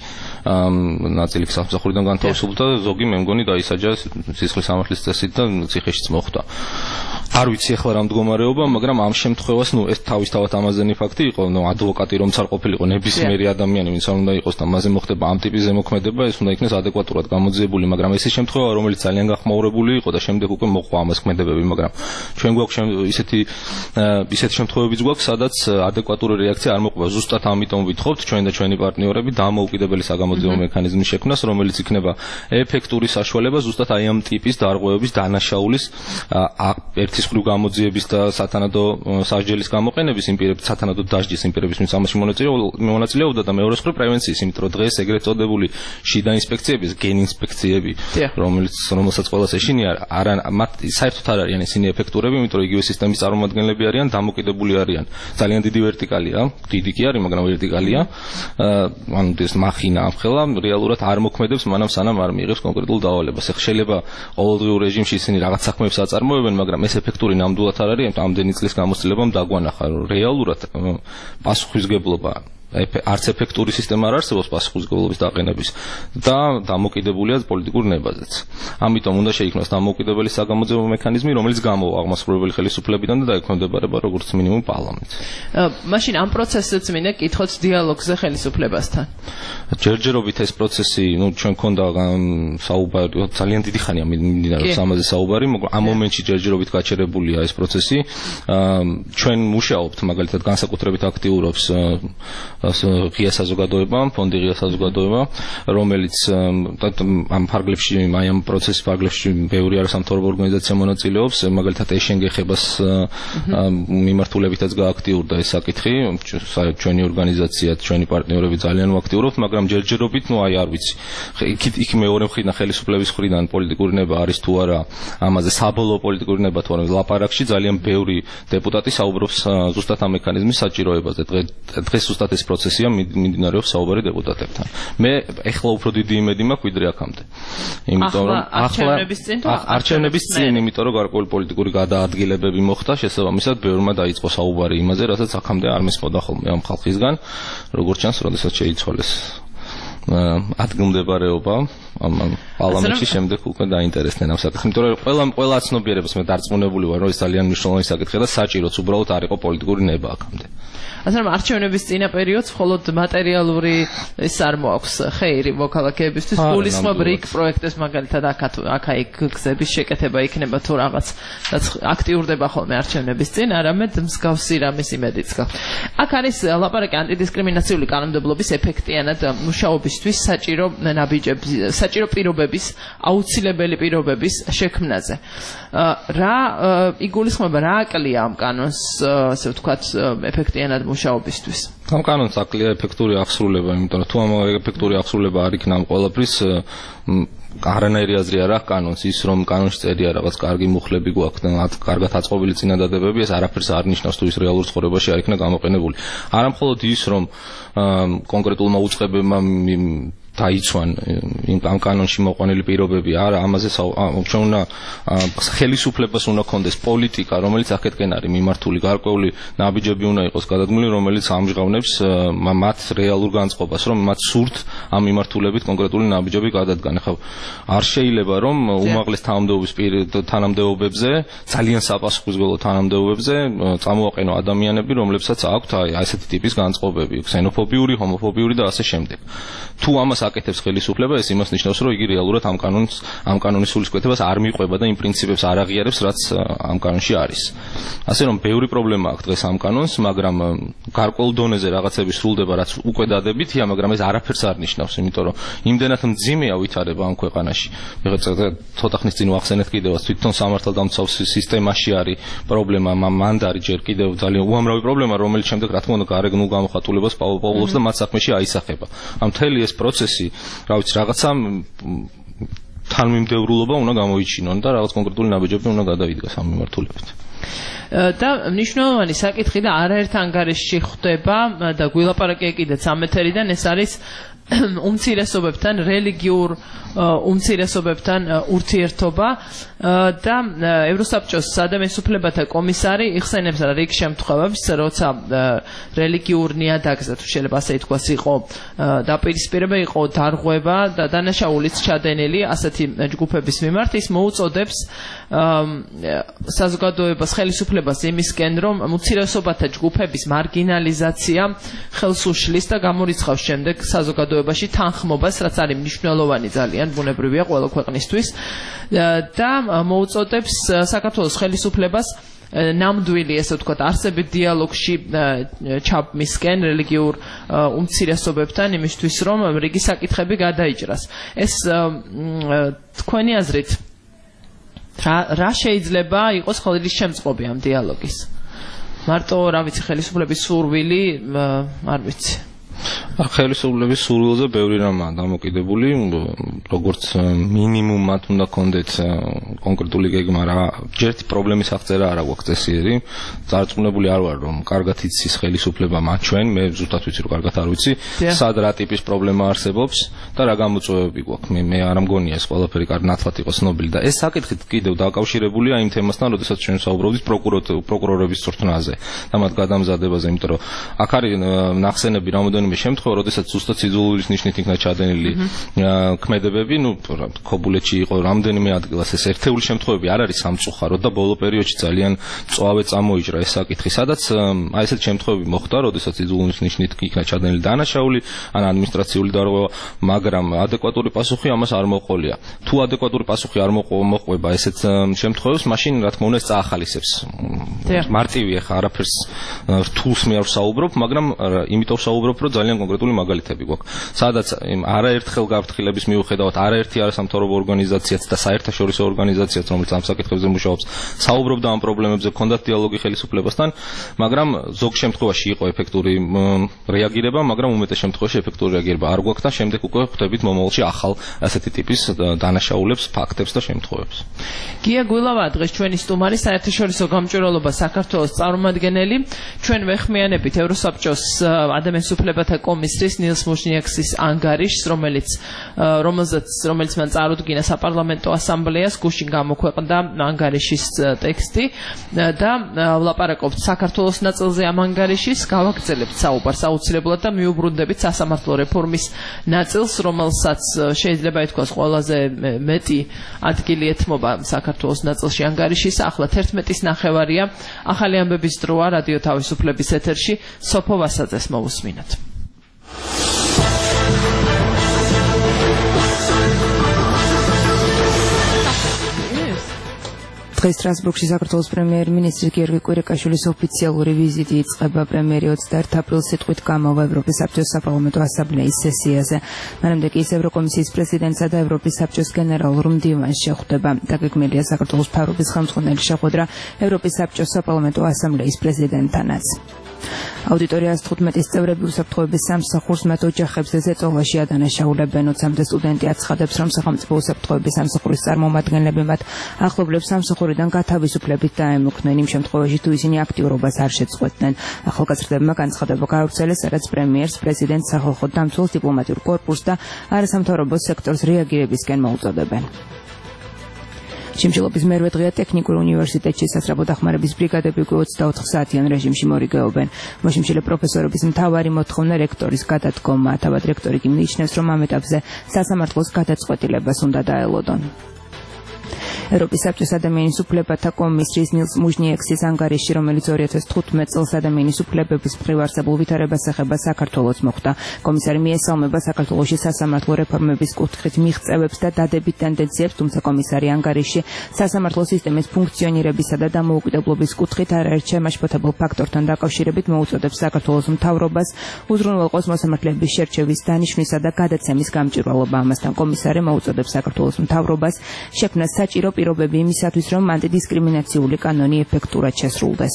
ნაწილი სამსახურიდან განთავისუფლდა და ზოგი მე მგონი დაისაჯა სისხლის სამართლის წესით და ციხეშიც მოხვდა. არ ვიცი ახლა რა მდგომარეობა, მაგრამ ამ შემთხვევას, ნუ ეს თავისთავად ამაზენი ფაქტი იყო, ნუ ადვოკატი რომ არ ყოფილიყო, ნებისმიერი ადამიანი, ვინც არ უნდა იყოს და მასზე მოხდება ამ ტიპის ზემოქმედება, ეს უნდა იქნეს ადეკვატურად გამოძიებული, მაგრამ ეს შემთხვევა, რომელიც ძალიან გახმაურებული იყო და შემდეგ უკვე მოყვა ამას ქმედებები, მაგრამ ჩვენ გვაქვს ისეთი ისეთი შემთხვევებიც გვაქვს, სადაც ადეკვატური რეაქცია არ მოყვა. ზუსტად ამიტომ ვითხოვთ ჩვენ და ჩვენი პარტნიორები დამოუკიდებელი საგამოძიებო მექანიზმის შექმნას, რომელიც იქნება ეფექტური საშუალება ზუსტად აი ამ ტიპის დარღვევების, დანაშაულის ერთი სხვრივ გამოძიების და სათანადო სასჯელის გამოყენების იმ პირების, სათანადო დასჯის იმ პირების, ვინც ამაში მონაწილეობდა და მეორე მხრივ პრევენციის, იმიტომ რომ დღეს ეგრეთ წოდებული შიდა ინსპექციები, გენ ინსპექციები, რომელიც რომელსაც ყველას ეშინია, არა მათ საერთოდ არ არიან ისინი ეფექტურები, იმიტომ რომ იგივე სისტემის წარმომადგენლები არიან, დამოკიდებული არიან. ძალიან დიდი ვერტიკალია, დიდი კი არის, მაგრამ ვერტიკალია. ანუ ეს მახინა ამხელა რეალურად არ მოქმედებს, მანამ სანამ არ მიიღებს კონკრეტულ დავალებას. ეხლა შეიძლება ყოველდღიურ რეჟიმში ისინი რაღაც საქმეებს აწარმოებენ, მაგრამ ეს ეფექტური ნამდვილად არ არის, ამდენი წლის გამოცდილებამ დაგვანახა, რომ რეალურად პასუხისმგებლობა არც ეფექტური სისტემა არ არსებობს პასუხისმგებლობის დაყენების და დამოკიდებულია პოლიტიკურ ნებაზეც. ამიტომ უნდა შეიქმნას დამოუკიდებელი საგამოძიებო მექანიზმი, რომელიც გამოვა აღმასრულებელი ხელისუფლებიდან და დაექვემდებარება როგორც მინიმუმ პარლამენტს. მაშინ ამ პროცესზეც მინდა კითხოთ დიალოგზე ხელისუფლებასთან. ჯერჯერობით ეს პროცესი, ну, ჩვენ ქონდა საუბარი, ძალიან დიდი ხანია მიმდინარეობს ამაზე საუბარი, მაგრამ ამ მომენტში ჯერჯერობით გაჩერებულია ეს პროცესი. ჩვენ მუშაობთ, მაგალითად, განსაკუთრებით აქტიურობს ღია საზოგადოება, ფონდი ღია საზოგადოება, რომელიც ამ ფარგლებში, აი ამ პროცესის ფარგლებში ბევრი არასამთავრობო ორგანიზაცია მონაწილეობს, მაგალითად ეშენ გეხებას მიმართულებითაც გააქტიურდა ეს საკითხი, ჩვენი ორგანიზაცია, ჩვენი პარტნიორები ძალიან მოაქტიურობთ, მაგრამ ჯერჯერობით, ну აი არ ვიცი. იქ მეორე მხრიდან ხელისუფლების მხრიდან პოლიტიკური ნება არის თუ არა, ამაზე საბოლოო პოლიტიკური ნება თუ არა, ლაპარაკში ძალიან ბევრი დეპუტატი საუბრობს ზუსტად ამ მექანიზმის საჭიროებაზე. დღეს ზუსტად ეს პროცესია მიმდინარეობს საუბარი დეპუტატებთან. მე ეხლა უფრო დიდი იმედი მაქვს ვიდრე აქამდე. იმიტომ რომ ახლა არჩევნების წინ, იმიტომ რომ გარკვეული პოლიტიკური გადაადგილებები მოხდა, შესაბამისად ბევრმა დაიწყო საუბარი იმაზე, რასაც აქამდე არ მესმოდა ხოლმე ამ ხალხისგან, როგორც ჩანს, როდესაც შეიცვალეს ადგილმდებარეობა ამ პარლამენტში შემდეგ უკვე დაინტერესდნენ ამ საკითხს. იმიტომ რომ ყველა ყველა აცნობიერებს მე დარწმუნებული ვარ, რომ ეს ძალიან მნიშვნელოვანი საკითხია და საჭიროც უბრალოდ არ იყო პოლიტიკური ნება აქამდე. ასე რომ არჩევნების წინა პერიოდს მხოლოდ მატერიალური ის არ მოაქვს ხეირი მოქალაქეებისთვის, გულისხმობ რიგ პროექტებს მაგალითად აქა-იქ გზების შეკეთება იქნება თუ რაღაც რაც აქტიურდება ხოლმე არჩევნების წინ, არამედ მსგავსი რამის იმედიც გაქვს. აქ არის ლაპარაკი ანტიდისკრიმინაციული კანონმდებლობის ეფექტიანად მუშაობისთვის საჭირო ნაბიჯების, საჭირო პირობების, აუცილებელი პირობების შექმნაზე. რა იგულისხმება, რა აკლია ამ კანონს, ასე ვთქვათ, ეფექტიანად მუშაობისთვის. ამ კანონს აკლია ეფექტური აღსრულება, იმიტომ რომ თუ ამ ეფექტური აღსრულება არ იქნა ამ ყველაფრის, არანაირი აზრი არ აქვს კანონს, ის რომ კანონში წერია რაღაც კარგი მუხლები გვაქვს და კარგად აწყობილი წინადადებები, ეს არაფერს არ ნიშნავს თუ ის რეალურ ცხოვრებაში არ იქნა გამოყენებული. არა მხოლოდ ის, რომ კონკრეტულმა უწყებებმა დაიცვან ამ კანონში მოყვანილი პირობები, არა, ამაზე ჩვენ უნდა ხელისუფლებას უნდა კონდეს პოლიტიკა, რომელიც აქეთკენ არის მიმართული, გარკვეული ნაბიჯები უნდა იყოს გადადგმული, რომელიც ამჟღავნებს მათ რეალურ განწყობას, რომ მათ სურთ ამ მიმართულებით კონკრეტული ნაბიჯები გადადგან. ხო, არ შეიძლება რომ უმაღლეს თანამდებობის თანამდებობებზე, ძალიან საპასუხისმგებლო თანამდებობებზე წამოაყენო ადამიანები, რომლებსაც აქვთ აი ასეთი ტიპის განწყობები, ქსენოფობიური, ჰომოფობიური და ასე შემდეგ. თუ ამას აკეთებს ხელისუფლება, ეს იმას ნიშნავს, რომ იგი რეალურად ამ კანონს, ამ კანონის სულისკვეთებას არ მიყვება და იმ პრინციპებს არ აღიარებს, რაც ამ კანონში არის. ასე რომ ბევრი პრობლემა აქვს დღეს ამ კანონს, მაგრამ გარკვეულ დონეზე რაღაცები სრულდება, რაც უკვე დადებითია, მაგრამ ეს არაფერს არ ნიშნავს, იმიტომ რომ იმდენად მძიმეა ვითარება ამ ქვეყანაში. ცოტა ხნის წინ ვახსენეთ კიდევაც, თვითონ სამართალდამცავ სისტემაში არის პრობლემა, მანდარი ჯერ კიდევ ძალიან უამრავი პრობლემა, რომელიც შემდეგ რა თქმა უნდა გარეგნულ გამოხატულებას პაულობს და მათ საქმეში აისახება. ამ მთელი ეს პროცესი, რა ვიცი, რაღაცა თანმიმდევრულობა უნდა გამოიჩინონ და რაღაც კონკრეტული ნაბიჯები უნდა გადავიდგას ამ მიმართულებით. და მნიშვნელოვანი საკითხი და არაერთ ანგარიშში ხდება და გვილაპარაკია კიდეც ამ ეთერიდან, ეს არის უმცირესობებთან, რელიგიურ უმცირესობებთან ურთიერთობა და ევროსაბჭოს ადამიანის უფლებათა კომისარი იხსენებს რიგ შემთხვევებს, როცა რელიგიურ ნიადაგზე თუ შეიძლება ასე ითქვას იყო დაპირისპირება, იყო დარღვევა და დანაშაულიც ჩადენილი ასეთი ჯგუფების მიმართ, ის მოუწოდებს საზოგადოებას, ხელისუფლებას იმისკენ, რომ უმცირესობათა ჯგუფების მარგინალიზაცია ხელს უშლის და გამორიცხავს შემდეგ საზოგადოებაში თანხმობას, რაც არის მნიშვნელოვანი ძალიან, ბუნებრივია ყველა ქვეყნისთვის და მოუწოდებს საქართველოს ხელისუფლებას ნამდვილი, ესე ვთქვათ, არსებით დიალოგში ჩაბმისკენ რელიგიურ უმცირესობებთან, იმისთვის რომ რიგი საკითხები გადაიჭრას. ეს თქვენი აზრით რა შეიძლება იყოს ხელისშემწყობი ამ დიალოგის? მარტო, რა ვიცი, ხელისუფლების სურვილი, არ ვიცი. ხელისუფლების სურვილზე ბევრი რამაა დამოკიდებული, როგორც მინიმუმ მათ უნდა კონდეთ კონკრეტული გეგმა რა, ჯერთი პრობლემის აღწერა არ აქვს წესიერი, დარწმუნებული არ ვარ რომ კარგად იცის ხელისუფლება მათ ჩვენ, მე ზუსტად ვიცი რომ კარგად არ ვიცი, სად რა ტიპის პრობლემა არსებობს და რა გამოწვევები გვაქვს. მე მე არ მგონია ეს ყველაფერი კარგ ნათლად იყოს ცნობილი და ეს საკითხი კიდევ დაკავშირებულია იმ თემასთან, როდესაც ჩვენ საუბრობთ პროკურორების წვრთნაზე და მათ გადამზადებაზე, იმიტომ რომ აქ არის ნახსენები რამოდენიმე შემთხვევა შემთხვევა, როდესაც ზუსტად სიძულვილის ნიშნით იქნა ჩადენილი ქმედებები, ну, ქობულეთში იყო რამდენიმე ადგილას ეს ერთეული შემთხვევები არ არის სამწუხაროდ და ბოლო პერიოდში ძალიან მწვავე წამოიჭრა ეს საკითხი, სადაც აი ესეთ შემთხვევები მოხდა, როდესაც სიძულვილის ნიშნით იქნა ჩადენილი დანაშაული ან ადმინისტრაციული დარღვევა, მაგრამ ადეკვატური პასუხი ამას არ მოყოლია. თუ ადეკვატური პასუხი არ მოყვება ესეთ შემთხვევებს, მაშინ რა თქმა უნდა ეს წაახალისებს. მარტივია ხა არაფერს რთულს მე არ ვსაუბრობ, მაგრამ იმიტომ ვსაუბრობ, რომ ძალიან კონკრეტული მაგალითები გვაქვს. სადაც არაერთხელ გაფრთხილების მიუხედავად არაერთი არასამთავრობო ორგანიზაციაც და საერთაშორისო ორგანიზაციაც, რომელიც ამ საკითხებზე მუშაობს, საუბრობდა ამ პრობლემებზე, ჰქონდათ დიალოგი ხელისუფლებასთან, მაგრამ ზოგ შემთხვევაში იყო ეფექტური რეაგირება, მაგრამ უმეტეს შემთხვევაში ეფექტური რეაგირება არ გვაქვს და შემდეგ უკვე ხვდებით მომავალში ახალ ასეთი ტიპის დანაშაულებს, ფაქტებს და შემთხვევებს. გია გვილავა დღეს ჩვენი სტუმარი, საერთაშორისო გამჭვირვალობა საქართველოს წარმომადგენელი. ჩვენ ვეხმიანებით ევროსაბჭოს ადამიანის უფლებათა კომისრის ნილს მუშნიექსის ანგარიშს, რომელიც რომელზეც რომელიც მან წარუდგინა საპარლამენტო ასამბლეას, გუშინ გამოქვეყნდა ანგარიშის ტექსტი და ვლაპარაკობთ საქართველოს ნაწილზე ამ ანგარიშის, გავაგრძელებთ საუბარს აუცილებლად და მიუბრუნდებით სასამართლო რეფორმის ნაწილს, რომელსაც შეიძლება ითქვას ყველაზე მეტი ადგილი ეთმობა საქართველოს ნაწილში ანგარიშის. ახლა თერთმეტის ნახევარია, ახალი ამბების დროა რადიო თავისუფლების ეთერში. სოფო ვასაძეს მოვუსმინოთ. დღეს სტრასბურგში საქართველოს პრემიერ-მინისტრი გიორგი კვირიკაშვილის ოფიციალური ვიზიტი იწყება. პრემიერი ოცდაერთი აპრილს სიტყვით გამოვა ევროპის საბჭოს საპარლამენტო ასამბლეის სესიაზე. მანამდე კი ის ევროკომისიის პრეზიდენტსა და ევროპის საბჭოს გენერალურ მდივანს შეხვდება. დაგეგმილია საქართველოს მთავრობის ხელმძღვანელის შეხვედრა ევროპის საბჭოს საპარლამენტო ასამბლეის პრეზიდენტთანაც. აუდიტორიას თხუთმეტის წევრები უსაფრთხოების სამსახურს მათ ოჯახებზე ზეწოლაში ადანაშაულებენ. ოცამდე სტუდენტი აცხადებს, რომ სახელმწიფო უსაფრთხოების სამსახურის წარმომადგენლები მათ ახლობლებს სამსახურიდან გათავისუფლებით დაემუქნენ იმ შემთხვევაში, თუ ისინი აქტიურობას არ შეწყვეტდნენ. ახალგაზრდებმა განცხადება გაავრცელეს, სადაც პრემიერს, პრეზიდენტს, სახალხო დამცველს, დიპლომატიურ კორპუსს და არასამთავრობო სექტორს რეაგირებისკენ მოუწოდებენ. შიმშილობის მერვე დღეა ტექნიკურ უნივერსიტეტში სასწრაფო დახმარების ბრიგადები ოცდაოთხ საათიან რეჟიმში მორიგეობენ. მოშიმშილე პროფესორების მთავარი მოთხოვნა რექტორის გადადგომა. თავად რექტორი კი მიიჩნევს, რომ ამ ეტაპზე სასამართლოს გადაწყვეტილებას უნდა დაელოდონ. ევროპის საბჭოს ადამიანის უფლებათა კომისრის ნილს მუშნიექსის ანგარიში, რომელიც ორი ათას თხუთმეტ წელს ადამიანის უფლებების მხრივ არსებულ ვითარებას ეხება, საქართველოს მოხვდა. კომისარი მიესალმება საქართველოში სასამართლო რეფორმების კუთხით მიღწევებს და დადებით ტენდენციებს, თუმცა კომისარი ანგარიში სასამართლო სისტემის ფუნქციონირებისა და დამოუკიდებლობის კუთხით არაერთ შემაშფოთებელ ფაქტორთან დაკავშირებით მოუწოდებს საქართველოს მთავრობას უზრუნველყოს მოსამართლეების შერჩევის დანიშვნისა და გადაცემის გამჭვირვალობა. ამასთან კომისარი მოუწოდებს საქართველოს მთავრობას შექმნა საჭირო პირობები იმისათვის, რომ ანტიდისკრიმინაციული კანონი ეფექტურად შესრულდეს.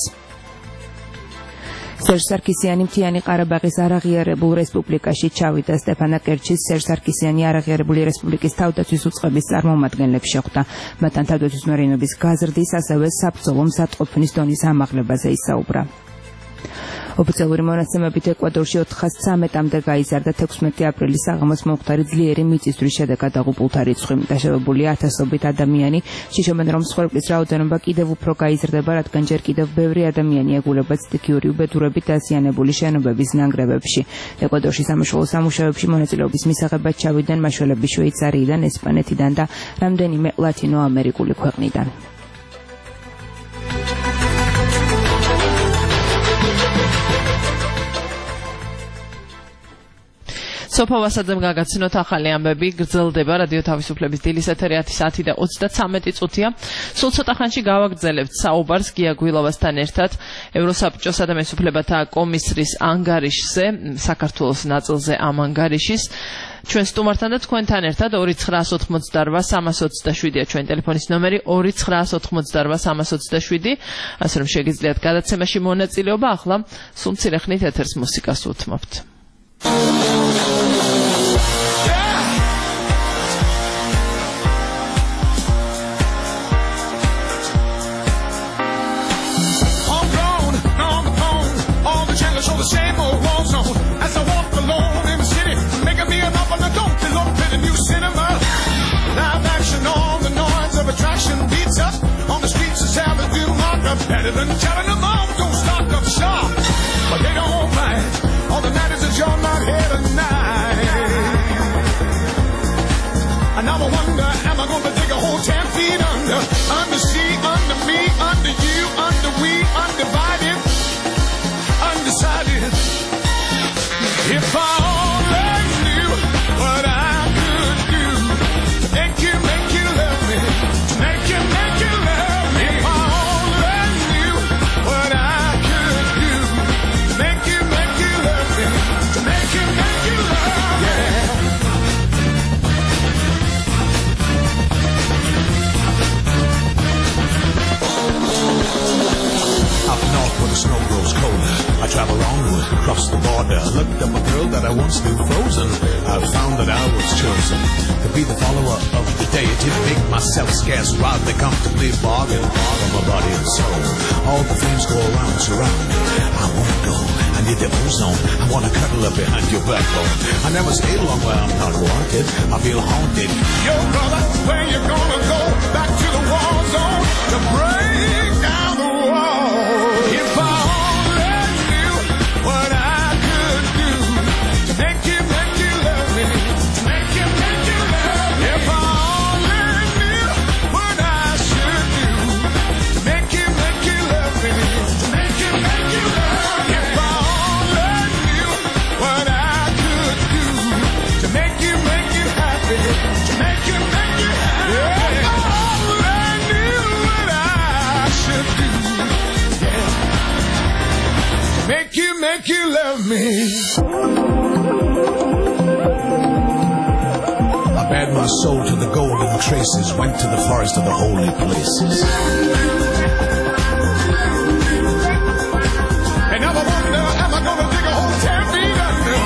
სერჟ სარქისიანი მთიანი ყარაბაღის არაღიარებულ რესპუბლიკაში ჩავიდა. სტეფანაკერტშის სერჟ სარქისიანი არაღიარებული რესპუბლიკის თავდაცვის უწყების წარმომადგენლებს შეხვდა. მათთან თავდაცვის მარინობის გაზრდის, ასევე საბრძოლო მზადყოფნის დონის ამაღლებაზე ისაუბრა. ოფიციალური მონაცემებით ეკვადორში ოთხას ცამეტამდე გაიზარდა თექვსმეტი აპრილის საღამოს მომხდარი ძლიერი მიწისძვრის შედეგად დაღუპულთა რიცხვი. დაშავებულია ათასობით ადამიანი. შიშობენ, რომ მსხვერპლის რაოდენობა კიდევ უფრო გაიზრდება, რადგან ჯერ კიდევ ბევრი ადამიანი ეგულება სტიქიური უბედურებით დაზიანებული შენობების ნანგრევებში. ეკვადორში სამაშველო სამუშაოებში მონაწილეობის მისაღებად ჩავიდნენ მაშველები შვეიცარიიდან, ესპანეთიდან და რამდენიმე ლათინო ამერიკული ქვეყნიდან. სოფო ვასაძემ გაგაცნოთ ახალი ამბები. გრძელდება რადიო თავისუფლების დილის ეთერი ათი საათი და ოცდაცამეტი წუთია. სულ ცოტა ხანში გავაგრძელებთ საუბარს გია გვილავასთან ერთად ევროსაბჭოს ადამიანის უფლებათა კომისრის ანგარიშზე, საქართველოს ნაწილზე ამ ანგარიშის. ჩვენ სტუმართან და თქვენთან ერთად ორი ცხრაას ოთხმოცდარვა სამას ოცდაშვიდია ჩვენი ტელეფონის ნომერი, ორი ცხრაას ოთხმოცდარვა სამას ოცდაშვიდი. ასე რომ შეგიძლიათ გადაცემაში მონაწილეობა. ახლა სულ მცირე ხნით ეთერს მუსიკას უთმობთ. Show the same old war zone as I walk alone in the city, making me an offer that don't belong to the new cinema. Live action, all the noise of attraction beats up on the streets of Avenue Markup, better than telling them all don't stock up shop, but they don't mind. All that matters is you're not here. hold ten feet under, under she, under me, under you, under we, undivided, undecided. If I only knew what I could do to make you, make you love me, to make you, make you love me. If I only knew what I could do to make you, make you love me, to make you, make you love me. Yeah. Up north where the snow grows colder, I travel onward, across the border. Looked up a girl that I once knew frozen. I found that I was chosen to be the follower of the deity, to make myself scarce while they comfortably bargain for my body and soul. All the flames go around, surround. I wanna go, I need the ozone. I wanna cuddle up behind your backbone. I never stay long where I'm not wanted. I feel haunted. Yo, brother, where you gonna go? Back to the war zone to break down the wall. If I only knew what I could do to make you, make you love me, to make you, make you love me. If I only knew what I should do to make you, make you love me, to make you, make you love me. If I only knew what I could do to make you, make you happy, to make you, make you happy. If I only knew what I should do. Make you, make you love me. I bared my soul to the golden traces, went to the forest of the holy places. And now I wonder, am I gonna dig a hole ten feet under?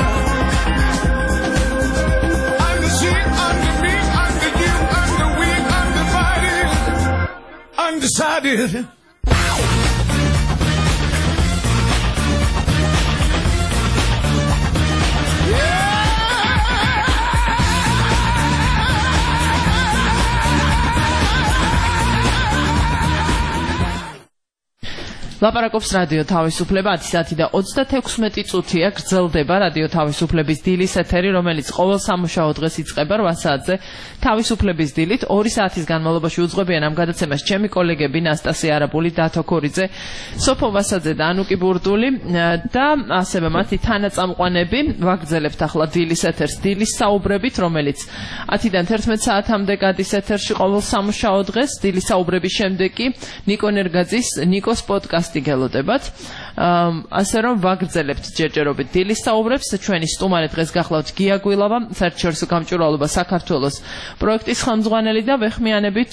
Under she, under me, under you, under we, undivided, undecided. ლაპარაკობს რადიო თავისუფლება ათი საათი და ოცდათექვსმეტი წუთია გრძელდება რადიო თავისუფლების დილის ეთერი, რომელიც ყოველ სამუშაო დღეს იწყება რვა საათზე თავისუფლების დილით. ორი საათის განმავლობაში უძღვებიან ამ გადაცემას ჩემი კოლეგები ნასტასია არაბული, დათო ქორიძე, სოფო ვასაძე და ანუკი ბურდული და ასევე მათი თანაწამყვანები. ვაგრძელებთ ახლა დილის ეთერს დილის საუბრებით, რომელიც ათიდან თერთმეტ საათამდე გადის ეთერში ყოველ სამუშაო დღეს. დილის საუბრების შემდეგ კი ნიკო ნერგაძის ნიკოს პოდკასტი გელოდებათ. ასე რომ ვაგრძელებთ ჯერჯერობით დილის საუბრებს. ჩვენი სტუმარი დღეს გახლავთ გია გვილავა, საერთაშორისო გამჭვირვალობა საქართველოს პროექტის ხელმძღვანელი და ვეხმიანებით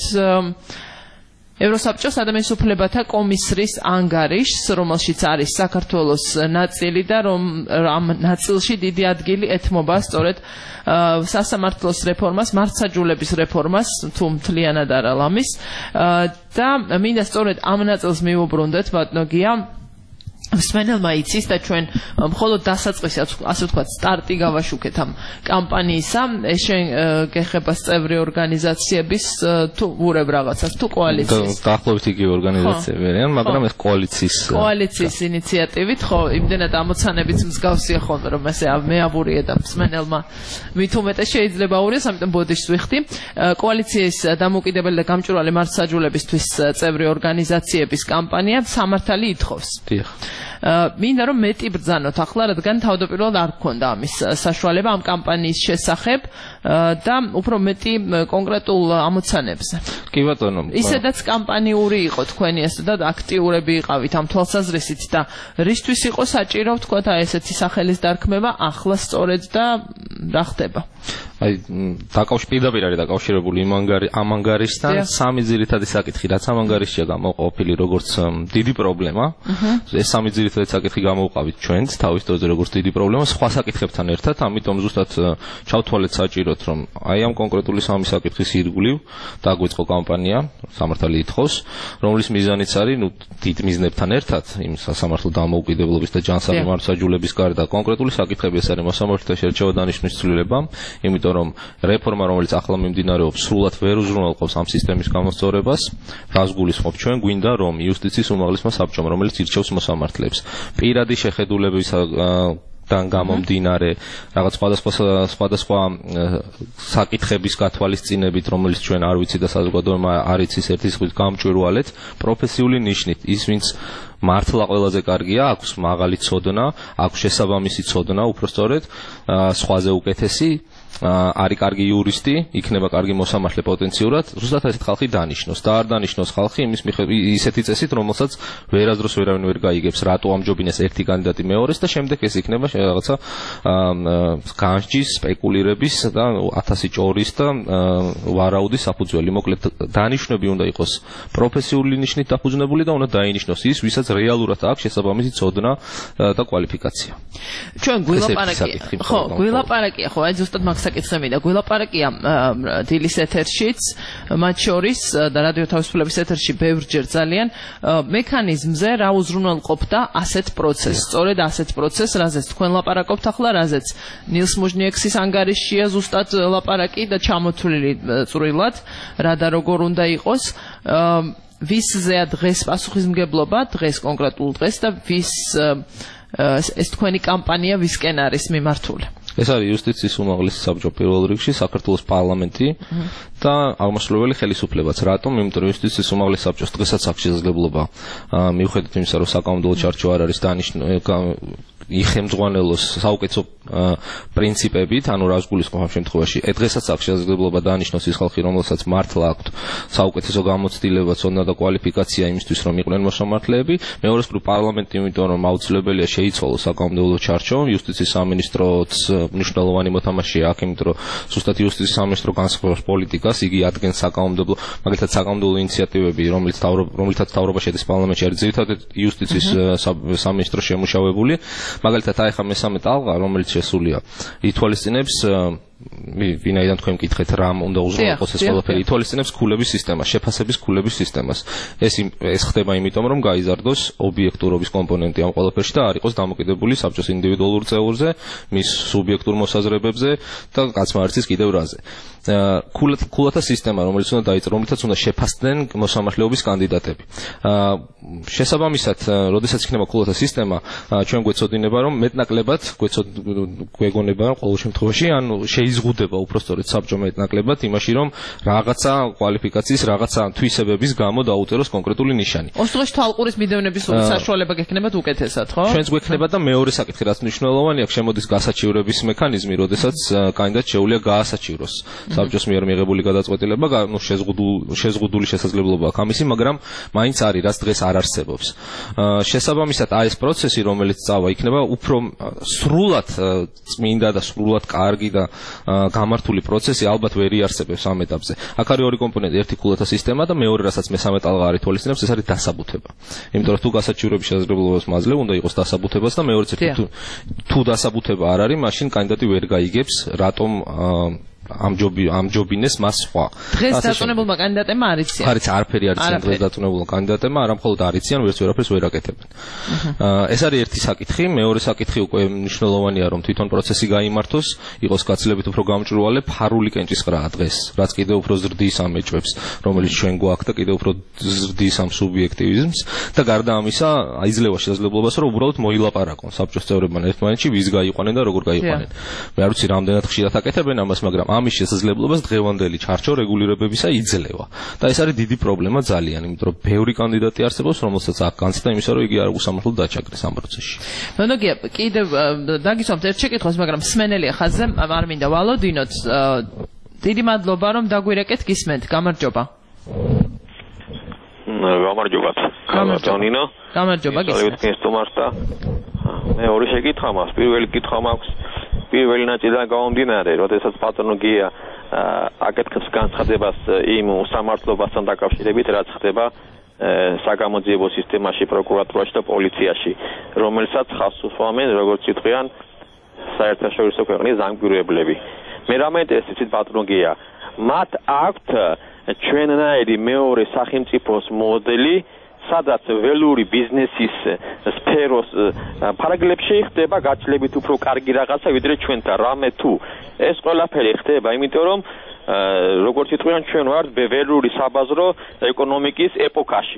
ევროსაბჭოს ადამიანის უფლებათა კომისრის ანგარიშს, რომელშიც არის საქართველოს ნაწილი და რომ ამ ნაწილში დიდი ადგილი ეთმობა სწორედ სასამართლოს რეფორმას, მართლმსაჯულების რეფორმას, თუ მთლიანად არა ლამის და მინდა სწორედ ამ ნაწილს მივუბრუნდეთ, ბატონო გია. მსმენელმა იცის და ჩვენ მხოლოდ დასაწყისი, ასე ვთქვათ, სტარტი გავაშუქეთ ამ კამპანიისა. შენ გეხება წევრი ორგანიზაციების თუ ურებ რაღაცას, თუ კოალიციის. დაახლოებით იგივე ორგანიზაციები არიან, მაგრამ ეს კოალიციის კოალიციის ინიციატივით, ხო, იმდენად ამოცანებიც მსგავსია ხოლმე, რომ ესე მეაბურია და მსმენელმა მით უმეტეს შეიძლება აურიოს, ამიტომ ბოდიშს ვიხდი. კოალიციის დამოუკიდებელი და გამჭვირვალე მართლმსაჯულებისთვის წევრი ორგანიზაციების კამპანია სამართალი ითხოვს. დიახ. მინდა რომ მეტი ბრძანოთ ახლა, რადგან თავდაპირველად არ გქონდა ამის საშუალება ამ კამპანიის შესახებ და უფრო მეტი კონკრეტულ ამოცანებზე. კი ბატონო. ისედაც კამპანიური იყო თქვენი ესედაც აქტიურები იყავით ამ თვალსაზრისით და რისთვის იყო საჭირო ვთქვათ აი ესეთი სახელის დარქმევა ახლა სწორედ და რა ხდება? აი დაკავშირ პირდაპირ არის დაკავშირებული იმ ამ ანგარიშთან სამი ძირითადი საკითხი, რაც ამ ანგარიშია გამოყოფილი როგორც დიდი პრობლემა. ეს სამი ძირითადი საკითხი გამოვყავით ჩვენც თავის დროზე როგორც დიდი პრობლემა სხვა საკითხებთან ერთად, ამიტომ ზუსტად ჩავთვალეთ საჭიროთ, რომ აი ამ კონკრეტული სამი საკითხის ირგვლივ დაგვიწყო კამპანია სამართალი ითხოვს, რომლის მიზანიც არის, ნუ დიდ მიზნებთან ერთად, იმ სასამართლო დამოუკიდებლობის და ჯანსაღი მართლმსაჯულების გარდა კონკრეტული საკითხები ეს არის მოსამართლეთა შერჩევა დანიშვნის ცვლილება, იმიტომ რომ რეფორმა, რომელიც ახლა მიმდინარეობს, სრულად ვერ უზრუნველყოფს ამ სისტემის გამოსწორებას, რას გულისხმობ ჩვენ, გვინდა რომ იუსტიციის უმაღლესმა საბჭომ, რომელიც ირჩევს მოსამართლეებს, პირადი შეხედულების დან გამომდინარე რაღაც სხვადასხვა სხვადასხვა საკითხების გათვალისწინებით, რომელიც ჩვენ არ ვიცი და საზოგადოება არ იცის ერთის ხვით გამჭვირვალეთ, პროფესიული ნიშნით ის, ვინც მართლა ყველაზე კარგია, აქვს მაღალი ცოდნა, აქვს შესაბამისი ცოდნა, უпростоრედ, სხვაზე უკეთესი, არის კარგი იურისტი, იქნება კარგი მოსამართლე პოტენციურად, ზუსტად ესეთ ხალხი დანიშნოს და არ დანიშნოს ხალხი იმის მიხედვით ისეთი წესით, რომელსაც ვერასდროს ვერავინ ვერ გაიგებს, რატო ამჯობინეს ერთი კანდიდატი მეორეს და შემდეგ ეს იქნება რაღაცა განსჯის, სპეკულირების და ათასი ჭორის და ვარაუდის საფუძველი. მოკლედ დანიშნები უნდა იყოს პროფესიული ნიშნით დაფუძნებული და უნდა დაინიშნოს ის, ვისაც რეალურად აქვს შესაბამისი ცოდნა და კვალიფიკაცია. ჩვენ გვილაპარაკია, ხო, გვილაპარაკია, ხო, აი ზუსტად მაგ საკითხზე მინდა გვილაპარაკია დილის ეთერშიც, მათ შორის და რადიო თავისუფლების ეთერში ბევრჯერ ძალიან მექანიზმზე რა უზრუნველყოფდა ასეთ პროცესს. სწორედ ასეთ პროცესს, რაზეც თქვენ ლაპარაკობთ ახლა, რაზეც ნილს მუჟნიექსის ანგარიშია ზუსტად ლაპარაკი და ჩამოთვლილი წვრილად, რა და როგორ უნდა იყოს. ვისზეა დღეს პასუხისმგებლობა, დღეს კონკრეტულ დღეს და ვის ეს თქვენი კამპანია ვისკენ არის მიმართული? ეს არის იუსტიციის უმაღლესი საბჭო პირველ რიგში, საქართველოს პარლამენტი და აღმასრულებელი ხელისუფლებაც. რატომ? იმიტომ რომ იუსტიციის უმაღლესი საბჭოს დღესაც აქვს შესაძლებლობა, მიუხედავად იმისა, რომ საკანონმდებლო ჩარჩო არ არის დანიშნული იხემძღვანელოს საუკეთესო პრინციპებით, ანუ რას გულისხმობ ამ შემთხვევაში, დღესაც აქვს შესაძლებლობა დანიშნოს ის ხალხი, რომელსაც მართლა აქვთ საუკეთესო გამოცდილება, ცოდნა და კვალიფიკაცია იმისთვის, რომ იყვნენ მოსამართლეები. მეორესწორ პარლამენტი, იმიტომ რომ აუცილებელია შეიცვალოს საკანონმდებლო ჩარჩო, იუსტიციის სამინისტროც მნიშვნელოვანი მოთამაშეა აქ, იმიტომ რომ ზუსტად იუსტიციის სამინისტრო განსხვავებს პოლიტიკას, იგი ადგენს საკანონმდებლო, მაგალითად საკანონმდებლო ინიციატივები, რომელიც რომელთაც მთავრობა შედის პარლამენტში, არის ძირითადად იუსტიციის სამინისტრო შემუშავებული. მაგალითად აი ხა მესამე ტალღა, რომელიც შესულია, ითვალისწინებს ვინაიდან თქვენ მკითხეთ რა უნდა უზრუნველყოს ეს ყველაფერი, ითვალისწინებს ქულების სისტემას, შეფასების ქულების სისტემას. ეს ეს ხდება იმიტომ, რომ გაიზარდოს ობიექტურობის კომპონენტი ამ ყველაფერში და არ იყოს დამოკიდებული საბჭოს ინდივიდუალურ წევრზე, მის სუბიექტურ მოსაზრებებზე და კაცმარცის კიდევ რაზე. ქულათა სისტემა, რომელიც უნდა დაიწყოს, რომელთაც უნდა შეფასდნენ მოსამართლეობის კანდიდატები. შესაბამისად, როდესაც იქნება ქულათა სისტემა, ჩვენ გვეცოდინება, რომ მეტნაკლებად გვეგონება ყოველ შემთხვევაში, ანუ შეიზღუდება უпростоრედ საბჭო მეტნაკლებად იმაში, რომ რაღაცა კვალიფიკაციის, რაღაცა თვისებების გამო დაუწეროს კონკრეტული ნიშანი. ოსტღოში თვალყურის მიდევნების საშუალება გექნებათ უკეთესად, ხო? ჩვენც გვექნება და მეორე საკითხი, რაც მნიშვნელოვანია, აქ შემოდის გასაჩივრების მექანიზმი, როდესაც კანდიდატს შეუძლია გაასაჩივროს საბჭოს მიერ მიღებული გადაწყვეტილება, ნუ შეზღუდული შესაძლებლობა აქვს ამისი, მაგრამ მაინც არის, რაც დღეს არ არსებობს. შესაბამისად, აი ეს პროცესი, რომელიც წავა, იქნება უფრო სრულად წმინდა და სრულად კარგი და გამართული პროცესი ალბათ ვერ იარსებებს ამ ეტაპზე. აქ არის ორი კომპონენტი, ერთი ქულათა სისტემა და მეორე, რასაც მესამე ტალღა არის თვალისწინებს, ეს არის დასაბუთება. იმიტომ რომ თუ გასაჩივრების შესაძლებლობას მაძლევ, უნდა იყოს დასაბუთებაც და მეორეც ერთი თუ დასაბუთება არ არის, მაშინ კანდიდატი ვერ გაიგებს, რატომ ამჯობი ამჯობინეს მას სხვა. დღეს დაწუნებულმა კანდიდატებმა არ იციან. არც არაფერი არ იციან დღეს დაწუნებულმა კანდიდატებმა, არა მხოლოდ არ იციან, ვერც ვერაფერს ვერ აკეთებენ. ეს არის ერთი საკითხი, მეორე საკითხი უკვე მნიშვნელოვანია, რომ თვითონ პროცესი გაიმართოს, იყოს გაცილებით უფრო გამჭვირვალე, ფარული კენჭისყრაა დღეს, რაც კიდევ უფრო ზრდის ამ ეჭვებს, რომელიც ჩვენ გვაქვს და კიდევ უფრო ზრდის ამ სუბიექტივიზმს და გარდა ამისა, აიძლევა შესაძლებლობას, რომ უბრალოდ მოილაპარაკონ საბჭოს წევრებმა ერთმანეთში, ვის გაიყვანენ და როგორ გაიყვანენ. მე არ ვიცი რამდენად ხშირად აკეთებენ ამას, მაგრამ ამის შესაძლებლობას დღევანდელი ჩარჩო რეგულირებებისა იძლევა. და ეს არის დიდი პრობლემა ძალიან, იმიტომ რომ ბევრი კანდიდატი არსებობს, რომელსაც აქ განცდა იმისა, რომ იგი არ უსამართლოდ დაჩაგდეს ამ პროცესში. მოგია, კიდევ დაგისვამთ ერთ შეკითხვას, მაგრამ სმენელია ხაზზე, არ მინდა ვალოდინოთ. დიდი მადლობა, რომ დაგვირეკეთ, გისმენთ. გამარჯობა. გამარჯობათ. გამარჯობა. გამარჯობა, გისმენთ. მე ორი შეკითხვა მაქვს. პირველი კითხვა მაქვს პირველი ნაწილიდან გამომდინარე, როდესაც პატრონო გია აკეთებს განცხადებას იმ სამართლობასთან დაკავშირებით, რაც ხდება საგამოძიებო სისტემაში, პროკურატურაში და პოლიციაში, რომელსაც ხაზს უსვამენ, როგორც იტყვიან, საერთაშორისო ქვეყნის ზამკვირვებლები. მე რა მეინტერესებს პატრონო გია, მათ აქვთ ჩვენნაირი მეორე სახელმწიფოს მოდელი, სადაც ველური ბიზნესის სფეროს პარაგლებში ხდება გაცილებით უფრო კარგი რაღაცა, ვიდრე ჩვენთან. რამე თუ ეს ყველაფერი ხდება, იმიტომ რომ როგორც იტყვიან, ჩვენ ვართ ველური საბაზრო ეკონომიკის ეპოქაში,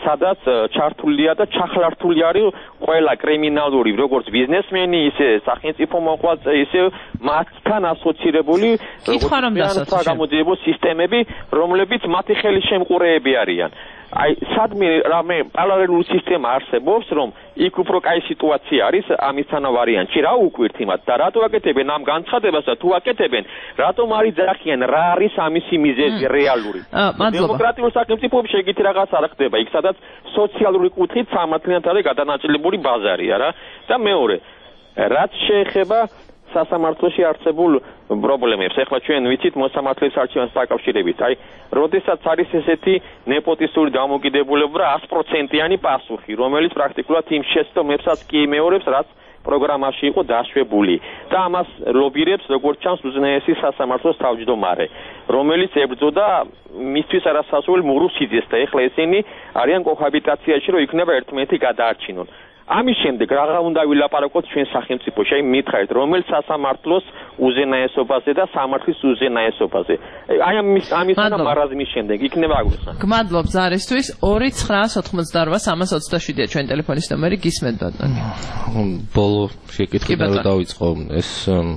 სადაც ჩართულია და ჩახლართული არის ყველა კრიმინალური როგორც ბიზნესმენი, ისე სახელმწიფო მოღვაწე, ისე მათთან ასოცირებული საგამოძიებო სისტემები, რომლებიც მათი ხელის შემყურეები არიან. აი, სადმე რამე პარალელური სისტემა არსებობს, რომ იქ უფრო კაი სიტუაცია არის ამისთანა ვარიანტში. რა უკვირთ იმათ და რატო აკეთებენ ამ განცხადებას და თუ აკეთებენ, რატომ არ იძახიან რა არის ამისი მიზეზი რეალური? დემოკრატიულ სახელმწიფოებში ეგეთი რაღაც არ ხდება, იქ სადაც სოციალური კუთხით სამართლიანად არის გადანაწილებული ბაზარია რა. და მეორე, რაც შეეხება სასამართლოში არსებულ პრობლემებს. ეხლა ჩვენ ვიცით მოსამართლეების არჩევანს დაკავშირებით. აი, როდესაც არის ესეთი ნეპოტისტური დამოკიდებულება და sto პროცენტიანი პასუხი, რომელიც პრაქტიკულად იმ შეცდომებსაც კი იმეორებს, რაც პროგრამაში იყო დაშვებული. და ამას ლობირებს, როგორც ჩანს, უზენაესი სასამართლოს თავმჯდომარე, რომელიც ებრძოდა მისთვის არასასრულ მურუ სიძეს და ეხლა ესენი არიან კოჰაბიტაციაში, რომ იქნება ერთმანეთი გადაარჩინონ. ამის შემდეგ რაღა უნდა ვილაპარაკოთ ჩვენ სახელმწიფოში, აი მითხარით, რომელ სასამართლოს უზენაესობაზე და სამართლის უზენაესობაზე. აი ამის ამის და მარაზმის შემდეგ იქნება აგვიხსნა. გმადლობ ზარისთვის. ორი ცხრა ოცდაოთხმოცდაოთხ სამას ოცდაშვიდია ჩვენ ტელეფონის ნომერი, გისმენთ ბატონო. ბოლო შეკითხვიდან რომ დავიწყო, ეს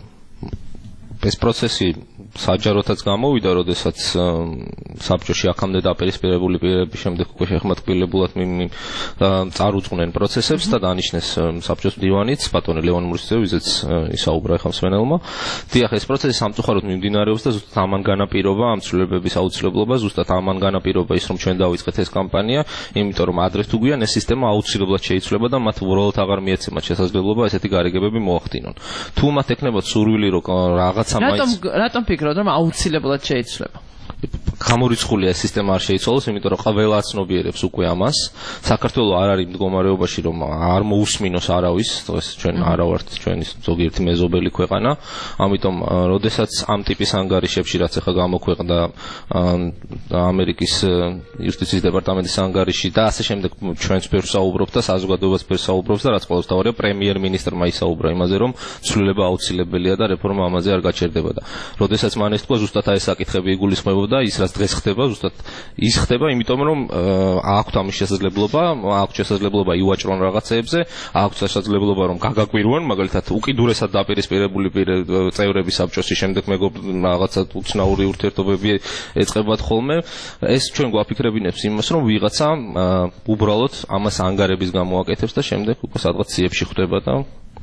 ეს პროცესი საჯაროთაც გამოვიდა, როდესაც საბჭოში აქამდე დაპირისპირებული პირების შემდეგ უკვე შეხმატკილებულად წარუძღვნენ პროცესებს და დანიშნეს საბჭოს მდივანიც, ბატონი ლევან მურსიძე, ვიზეც ისაუბრა ეხლა მსმენელმა. დიახ, ეს პროცესი სამწუხაროდ მიმდინარეობს და ზუსტად ამან განაპირობა ამ ცვლილებების აუცილებლობა, ზუსტად ამან განაპირობა ის, რომ ჩვენ დავიწყეთ ეს კამპანია, იმიტომ რომ ადრეს თუ გვიან ეს სისტემა აუცილებლად შეიცვლება და მათ უბრალოდ აღარ მიეცემათ შესაძლებლობა ესეთი გარიგებები მოახდინონ. თუ მათ ექნებათ სურვილი, რომ რაღაცა მაინც რატომ რატომ ფიქრობთ, რომ აუცილებლად შეიცვლება? გამორიცხულია ეს სისტემა არ შეიცვალოს, იმიტომ რომ ყველა აცნობიერებს უკვე ამას. საქართველოს არ არის მდგომარეობაში, რომ არ მოусმინოს არავის, დღეს ჩვენ არა ვართ ჩვენი ზოგიერთი მეზობელი ქვეყანა, ამიტომ როდესაც ამ ტიპის ანგარიშებში, რაც ახლა გამოქვეყნდა ამერიკის იუსტიციის დეპარტამენტის ანგარიში და ასე შემდეგ, ჩვენც ბევრს საუბრობთ და საზოგადოებას ბევრს საუბრობს და რაც ყველაზე თავარია პრემიერ-მინისტრმა ისაუბრა იმაზე, რომ ცვლილება აუცილებელია და რეფორმა ამაზე არ გაჩერდება და როდესაც მან ეს თქვა, ზუსტად აი ეს საკითხები იგულისხმებოდა და ის რაც დღეს ხდება, ზუსტად ის ხდება, იმიტომ რომ აქვთ ამის შესაძლებლობა, აქვთ შესაძლებლობა ივაჭრონ რაღაცეებზე, აქვთ შესაძლებლობა რომ გაგაკვირვონ, მაგალითად უკიდურესად დაპირისპირებული წევრები საბჭოს შემდეგ მეგობ რაღაცა უცნაური ურთიერთობები ეწყებათ ხოლმე. ეს ჩვენ გვაფიქრებინებს იმას, რომ ვიღაცა უბრალოდ ამას ანგარების გამოაკეთებს და შემდეგ უკვე სადღაც ციებში ხვდება და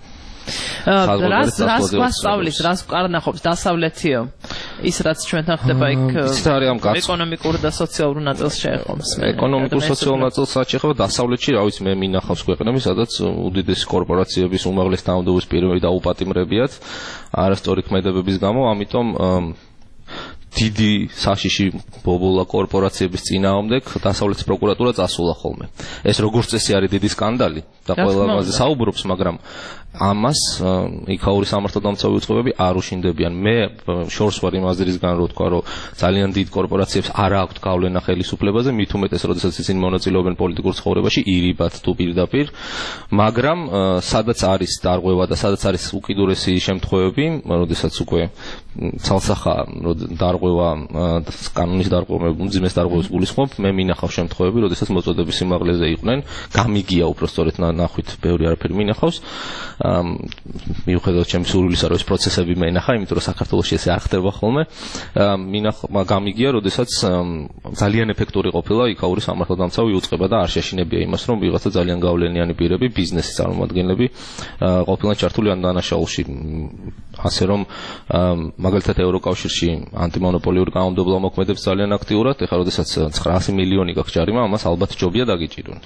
რას რას გვასწავლის, რას კარნახობს დასავლეთიო? ის რაც ჩვენთან ხდება იქ ეკონომიკურ და სოციალურ ნაწილს შეეხობს. ეკონომიკურ სოციალურ ნაწილს შეეხება დასავლეთში, რა ვიცი, მე მინახავს ქვეყნები, სადაც უდიდესი კორპორაციების უმაღლესი თანამდებობის პირები დაუპატიმრებიათ არასწორი ქმედებების გამო, ამიტომ დიდი საშიში ბობოლა კორპორაციების წინააღმდეგ დასავლეთის პროკურატურა წასულა ხოლმე. ეს როგორც წესი არის დიდი სკანდალი და ყველა ამაზე საუბრობს, მაგრამ ამას იქაური სამართალდამცავი უწყებები არ უშინდებიან. მე შორს ვარ იმ აზრისგან, რომ თქვა, რომ ძალიან დიდ კორპორაციებს არ აქვთ გავლენა ხელისუფლებაზე, მით უმეტეს, როდესაც ისინი მონაწილეობენ პოლიტიკურ ცხოვრებაში, ირიბად თუ პირდაპირ, მაგრამ სადაც არის დარღვევა და სადაც არის უკიდურესი შემთხვევები, როდესაც უკვე ცალსახა დარღვევა კანონის დარღვევა, უმძიმეს დარღვევას გულისხმობ, მე მინახავს შემთხვევები, როდესაც მოწოდების სიმაღლეზე იყვნენ, გამიგია უფრო სწორედ ნახვით, ბევრი არაფერი მინახავს. მიუხედავად ჩემი სურვილისა, რომ ეს პროცესები მენახა, იმიტომ რომ საქართველოში ესე არ ხდება ხოლმე, მინახა გამიგია, როდესაც ძალიან ეფექტური ყოფილა იქაური სამართალდამცავი უწყება და არ შეშინებია იმას, რომ ვიღაცა ძალიან გავლენიანი პირები, ბიზნესის წარმომადგენლები ყოფილან ჩართული ამ დანაშაულში. ასე რომ მაგალითად ევროკავშირში ანტიმონოპოლიური კანონმდებლობა მოქმედებს ძალიან აქტიურად, ეხლა როდესაც ცხრაასი მილიონი გაქვს ჯარიმა, ამას ალბათ ჯობია დაგიჭირონ.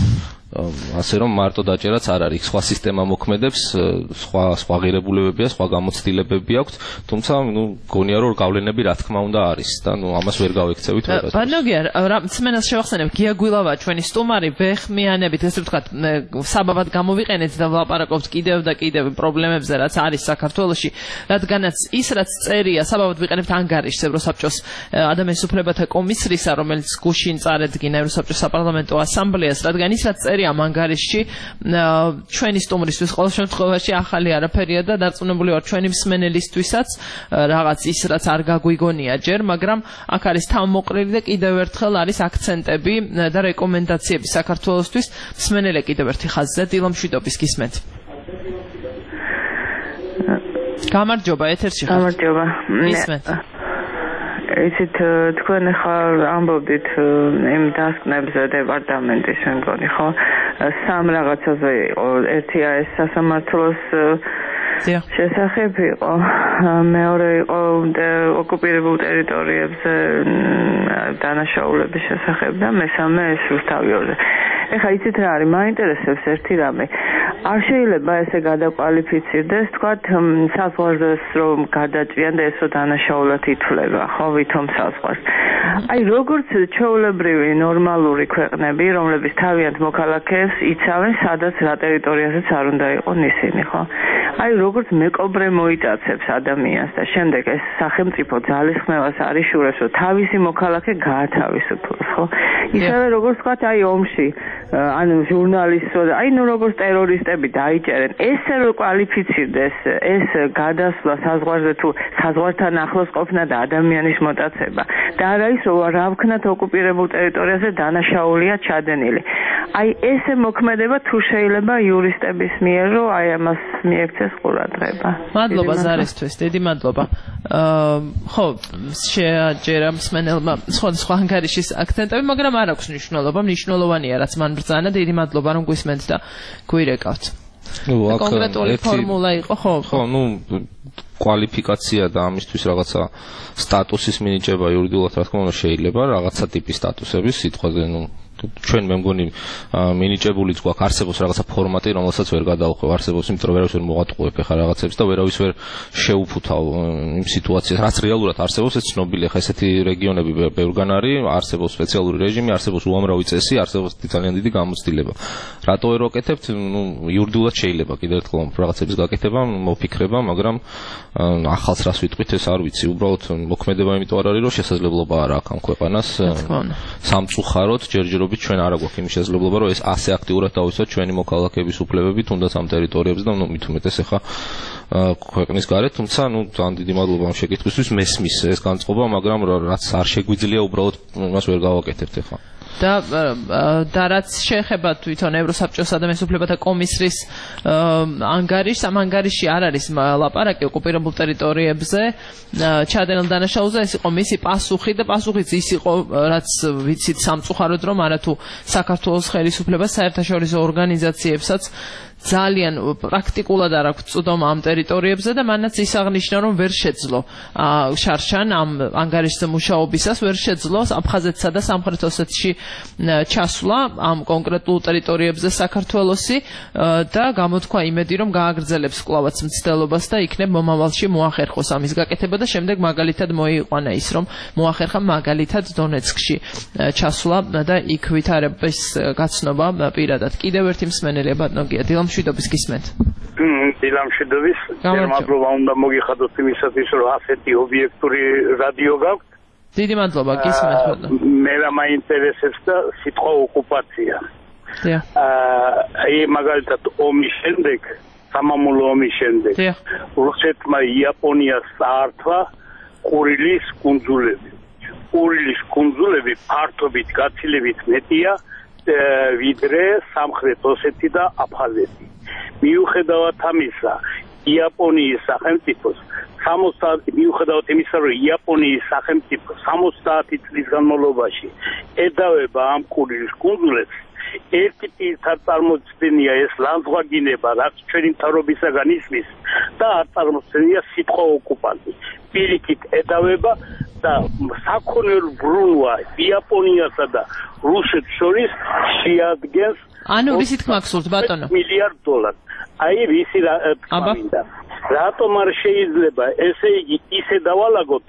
ასე რომ მარტო დაჭერაც არ არის, სხვა სისტემა მოქმედებს, სხვა სხვა ღირებულებებია, სხვა გამოცდილებები აქვს, თუმცა ნუ გონია რომ გავლენები რა თქმა უნდა არის და ნუ ამას ვერ გავექცევით ვერასდროს. ბანოგია, რა მსმენელს შევახსენებ, გია გვილავა ჩვენი სტუმარი, ვეხმიანებით, ესე ვთქვათ, საბაბად გამოვიყენეთ და ვლაპარაკობთ კიდევ და კიდევ პრობლემებზე, რაც არის საქართველოში, რადგანაც ის რაც წერია, საბაბად ვიყენებთ ანგარიშს ევროსაბჭოს ადამიანის უფლებათა კომისრისა, რომელიც გუშინ წარედგინა ევროსაბჭოს საპარლამენტო ასამბლეას, რადგან ის რაც წერია ამ ანგარიშში ჩვენი სტუმრისთვის ყოველ შემთხვევაში ახალი არაფერია და დარწმუნებული ვარ ჩვენი მსმენელისთვისაც რაღაც ის რაც არ გაგვიგონია ჯერ, მაგრამ აქ არის თავმოყრილი და კიდევ ერთხელ არის აქცენტები და რეკომენდაციები საქართველოსთვის. მსმენელე კიდევ ერთი ხაზზე დილომშვიდობის გისმენთ. გამარჯობა, ეთერში ხართ. გამარჯობა. გისმენთ. ისეთ თქვენ ხარ ამბობდით იმ დასკვნებზე დეპარტამენტის მგონი ხო? სამ რაღაცაზე იყო. ერთი ეს სასამართლოს შესახებ იყო, მეორე იყო ოკუპირებულ ტერიტორიებზე დანაშაულების შესახებ და მესამე ეს რუსთავიორზე. ეხლა იცით რა არის, მაინტერესებს ერთი რამე. არ შეიძლება ესე გადაკვალიფიცირდეს, თქვათ საზღვარგარეს რომ გადაჭრიან და ესო დანაშაულად ითვლება, ხო, ვითომ საზღვარს. აი როგორც ჩვეულებრივი ნორმალური ქვეყნები, რომლებიც თავიანთ მოქალაქეებს იცავენ, სადაც რა ტერიტორიაზეც არ უნდა იყონ ისინი, ხო? აი როგორც მეკობრე მოიტაცებს ადამიანს და შემდეგ ეს სახელმწიფო ძალისხმევას არიშურებს, რომ თავისი მოქალაქე გაათავისუფლოს, ხო? ისევე როგორც თქვათ აი ომში ანუ ჟურნალისტო და აი ნუ როგორც ტერორისტები დაიჭერენ, ესე რომ კვალიფიცირდეს ეს გადასვლა საზღვარზე თუ საზღვართან ახლოს ყოფნა და ადამიანის მოტაცება და არა ის რომ რა ვქნათ ოკუპირებულ ტერიტორიაზე დანაშაულია ჩადენილი. აი ესე მოქმედება თუ შეიძლება იურისტების მიერ რომ აი ამას მიექცეს ყურადღება. მადლობა ზარისთვის, დიდი მადლობა. ხო, შეაჯერა მსმენელმა სხვადასხვა ანგარიშის აქცენტები, მაგრამ არ აქვს მნიშვნელობა, მნიშვნელოვანია რაც მან ბრძანა. დიდი მადლობა რომ გვისმენთ და გვირეკავთ. ნუ აქ კონკრეტული ფორმულა იყო, ხო? ხო, ნუ კვალიფიკაცია და ამისთვის რაღაცა სტატუსის მინიჭება იურიდიულად რა თქმა უნდა შეიძლება, რაღაცა ტიპის სტატუსების სიტყვაზე, ნუ ჩვენ მე მგონი მინიჭებულიც გვაქვს, არსებობს რაღაცა ფორმატი, რომელსაც ვერ გადავხვევ, არსებობს, იმიტომ რომ ვერავის ვერ მოვატყუებ ახლა რაღაცებს და ვერავის ვერ შეუფუთავ იმ სიტუაციას, რაც რეალურად არსებობს, ეს ცნობილია, ხა ესეთი რეგიონები ბევრგან არის, არსებობს სპეციალური რეჟიმი, არსებობს უამრავი წესი, არსებობს ძალიან დიდი გამოცდილება. რატო ვერ ვაკეთებთ? ნუ იურიდიულად შეიძლება კიდევ ერთხელ რაღაცების გაკეთება, მოფიქრება, მაგრამ ახალს რას ვიტყვით, ეს არ ვიცი, უბრალოდ მოქმედება იმიტომ არ არის, რომ შესაძლებლობა არ აქვს ამ ქვეყანას სამწუხაროდ ჯერჯერობით ჩვენ არ აგვაქვს იმის შესაძლებლობა, რომ ეს ასე აქტიურად დავისვათ ჩვენი მოქალაქეების უფლებები, თუნდაც ამ ტერიტორიებზე და ნუ მით უმეტეს ახლა ქვეყნის გარეთ, თუმცა ნუ ძალიან დიდი მადლობა ამ შეკითხვისთვის, მესმის ეს განწყობა, მაგრამ რაც არ შეგვიძლია უბრალოდ იმას ვერ გავაკეთებთ ახლა. და და რაც შეეხება თვითონ ევროსაბჭოს ადამიანის უფლებათა კომისრის ანგარიშს, ამ ანგარიშში არ არის ლაპარაკი ოკუპირებულ ტერიტორიებზე ჩადენილ დანაშაულზე, ეს იყო მისი პასუხი და პასუხიც ის იყო, რაც ვიცით სამწუხაროდ, რომ არათუ საქართველოს ხელისუფლებას საერთაშორისო ორგანიზაციებსაც ძალიან პრაქტიკულად არ აქვს წვდომა ამ ტერიტორიებზე და მანაც ის აღნიშნა, რომ ვერ შეძლო შარშან ამ ანგარიშზე მუშაობისას ვერ შეძლო აფხაზეთსა და სამხრეთ ოსეთში ჩასვლა ამ კონკრეტულ ტერიტორიებზე საქართველოსი და გამოთქვა იმედი, რომ გააგრძელებს კვლავაც მცდელობას და იქნებ მომავალში მოახერხოს ამის გაკეთება და შემდეგ მაგალითად მოიყვანა ის, რომ მოახერხა მაგალითად დონეცკში ჩასვლა და იქ ვითარების გაცნობა პირადად. კიდევ ერთი მსმენელია ბატონია დილამშვიდობის გისმენთ. დილამშვიდობის. მადლობა უნდა მოგიხადოთ იმისათვის, რომ ასეთი ობიექტური რადიო გაქვთ. დიდი მადლობა, გისმენთ ბატონო. მე რა მაინტერესებს და სიტყვა ოკუპაცია. დიახ. აი მაგალითად ომის შემდეგ, სამამულო ომის შემდეგ, რუსეთმა იაპონიას წაართვა ყურილის კუნძულები. ყურილის კუნძულები ფართობით გაცილებით მეტია ვიდრე სამხრეთ ოსეთი და აფხაზეთი. მიუხედავად ამისა, იაპონიის სახელმწიფოს სამოცდაათი მიუხედავად იმისა, რომ იაპონიის სახელმწიფო სამოცდაათი წლის განმავლობაში ედავება ამ ყურილის კუნძულებს, ერთი პირთად წარმოჩენია ეს ლანძღვაგინება, რაც ჩვენი მთავრობისაგან ისმის და არ წარმოჩენია სიტყვა ოკუპანტი. პირიქით ედავება და საქონელო ბრუნვა იაპონიასა და რუსეთს შორის შეადგენს ანუ რისი თქმა გსურთ ბატონო? მილიარდ დოლარს. აი რისი თქმა მინდა. რატომ არ შეიძლება ესე იგი ისე დავალაგოთ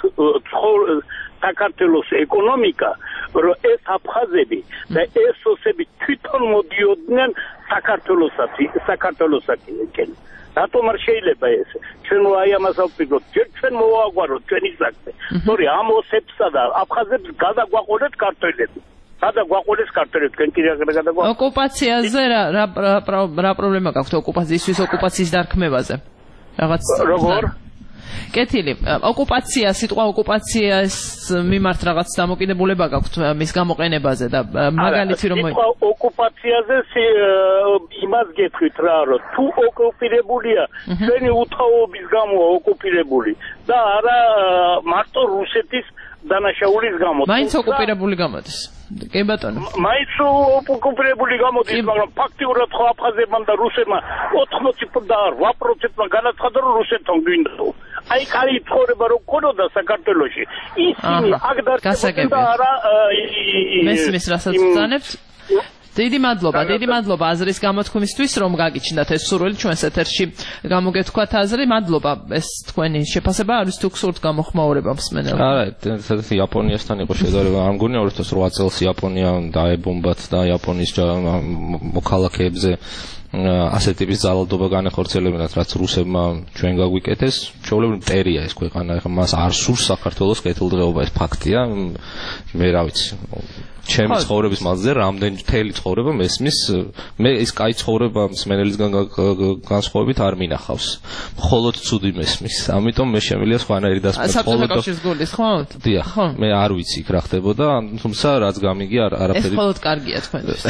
საქართველოს ეკონომიკა, რომ ეს აფხაზები და ეს ოსები თვითონ მოდიოდნენ საქართველოსაცი, საქართველოსაკენ. რატომ არ შეიძლება ეს? ჩვენ აი ამას ავფიქროთ, ჩვენ მოვაგვაროთ ჩვენი საქმე. თორე ამ ოსებსა და აფხაზებს გადაგვაყოლეთ ქართველები. სადა გვაყოლეს ქართველებს თქვენ კიდე გადაგვა ოკუპაციაზე რა რა რა პრობლემა გაქვთ ოკუპაციისთვის ოკუპაციის დარქმევაზე რაღაც როგორ კეთილი ოკუპაცია სიტყვა ოკუპაციას მიმართ რაღაც დამოკიდებულება გაქვთ მის გამოყენებაზე და მაგალითი რომ სიტყვა ოკუპაციაზე იმას გეტყვით რა რომ თუ ოკუპირებულია ჩვენი უთაობის გამო ოკუპირებული და არა მარტო რუსეთის დანაშაულის გამო მაინც ოკუპირებული გამოდის კი ბატონო მაინც ოკუპირებული გამოდის მაგრამ ფაქტიურად ხო აფხაზებმა და რუსებმა ოთხმოცი და რვა პროცენტმა განაცხადა რომ რუსეთთან გვინდა აი კარი ცხოვრება რო ქონოდა საქართველოში ისინი აქ დარჩებოდნენ და არა მესმის რასაც ბრძანებთ დიდი მადლობა, დიდი მადლობა აზრის გამოთქმისთვის, რომ გაგიჩნდათ ეს სურვილი ჩვენს ეთერში გამოგეთქვათ აზრი. მადლობა ეს თქვენი შეფასება არის თუ გსურთ გამოხმაურება მსმენელს. არა, ეს იაპონიასთან იყო შედარება. არ მგონია ორი ათას რვა წელს იაპონია დაებომბათ და იაპონიის მოქალაქეებზე ასეთ ტიპის ძალადობა განეხორციელებინათ, რაც რუსებმა ჩვენ გაგვიკეთეს. ჩვეულებრივ მტერია ეს ქვეყანა, ეხლა მას არ სურს საქართველოს კეთილდღეობა, ეს ფაქტია. მე რა ვიცი. ჩემი ცხოვრების მასზე რამდენი მთელი ცხოვრება მესმის მე ის კაი ცხოვრება მსმენელისგან განსხვავებით არ მინახავს. მხოლოდ ცუდი მესმის. ამიტომ მე შემიძლია სხვანაირი დასკვნა მხოლოდ გულის ხო? დიახ. მე არ ვიცი იქ რა ხდებოდა, თუმცა რაც გამიგი არაფერი. ეს მხოლოდ კარგია თქვენთვის.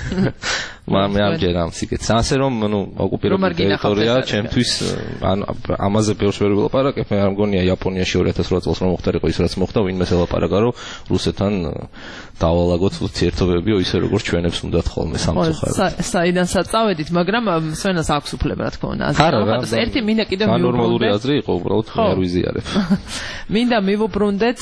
მე არ ჯერ ამ სიკეთს. ასე რომ ნუ ოკუპირებული ტერიტორია ჩემთვის ან ამაზე ბევრს ვერ ვილაპარაკებ. მე არ მგონია იაპონიაში ორი ათას რვა წელს რომ მოხდარიყო ის რაც მოხდა, ვინმე ელაპარაკა რომ რუსეთთან დავალაგოთ ურთიერთობები ისე როგორც ჩვენებს უნდათ ხოლმე სამწუხაროდ. საიდანაც წავედით, მაგრამ სვენას აქვს უფლება რა თქმა უნდა. აზრი. ერთი მინდა კიდევ მივუბრუნდეთ. ნორმალური აზრი იყო, უბრალოდ მე არ ვიზიარებ. მინდა მივუბრუნდეთ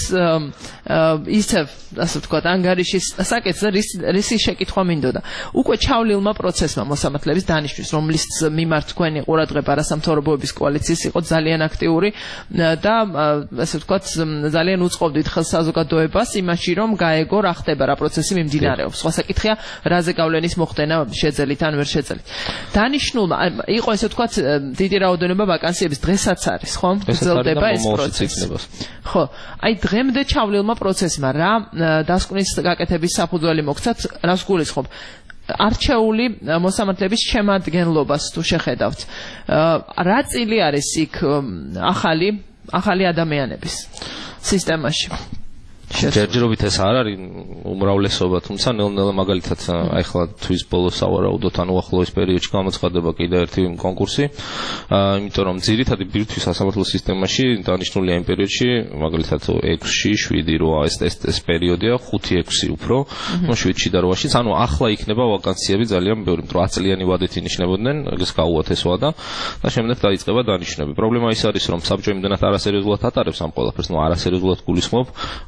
ისევ, ასე ვთქვათ, ანგარიშის საკითხზე, რისი შეკითხვა მინდოდა. უკვე ჩავლილმა პროცესმა მოსამართლეების დანიშვნის, რომლის მიმართ თქვენი ყურადღება არასამთავრობოების კოალიციის იყო ძალიან აქტიური და ასე ვთქვათ, ძალიან უწყობდით ხელს საზოგადოებას იმაში, რომ გაეგო რა ხდება რა პროცესი მიმდინარეობს. სხვა საკითხია, რაზე გავლენის მოხდენა შეძელით ან ვერ შეძელით. დანიშნულმა იყო ესე ვთქვათ, დიდი რაოდენობა ვაკანსიების დღესაც არის, ხო? გრძელდება ეს პროცესი. ხო, აი დღემდე ჩავლილმა პროცესმა რა დასკვნის გაკეთების საფუძველი მოგცათ, რას გულისხმობ? არჩეული მოსამართლეების შემადგენლობას თუ შეხედავთ. რა წილი არის იქ ახალი ახალი ადამიანების სისტემაში? ჯერჯერობით ეს არ არის უმრავლესობა, თუმცა ნელ-ნელა მაგალითად აი ხლა თვის ბოლოს ავარაუდოთ, ანუ ახლოეს პერიოდში გამოცხადდება კიდევ ერთი კონკურსი, იმიტომ რომ ძირითადი ბირთვის სასამართლო სისტემაში დანიშნულია იმ პერიოდში, მაგალითად ექვსი, შვიდი, რვა ეს ეს პერიოდია, ხუთი, ექვსი უფრო, ნუ შვიდში და რვაშიც, ანუ ახლა იქნება ვაკანსიები ძალიან ბევრი, იმიტომ რომ ათწლიანი ვადით ინიშნებოდნენ, ეს გაუვათ ეს ვადა და შემდეგ დაიწყება დანიშნები. პრობლემა ის არის, რომ საბჭო იმდენად არასერიოზულად ატარებს ამ ყველაფერს, ნუ არასერიოზულად გულისხმობ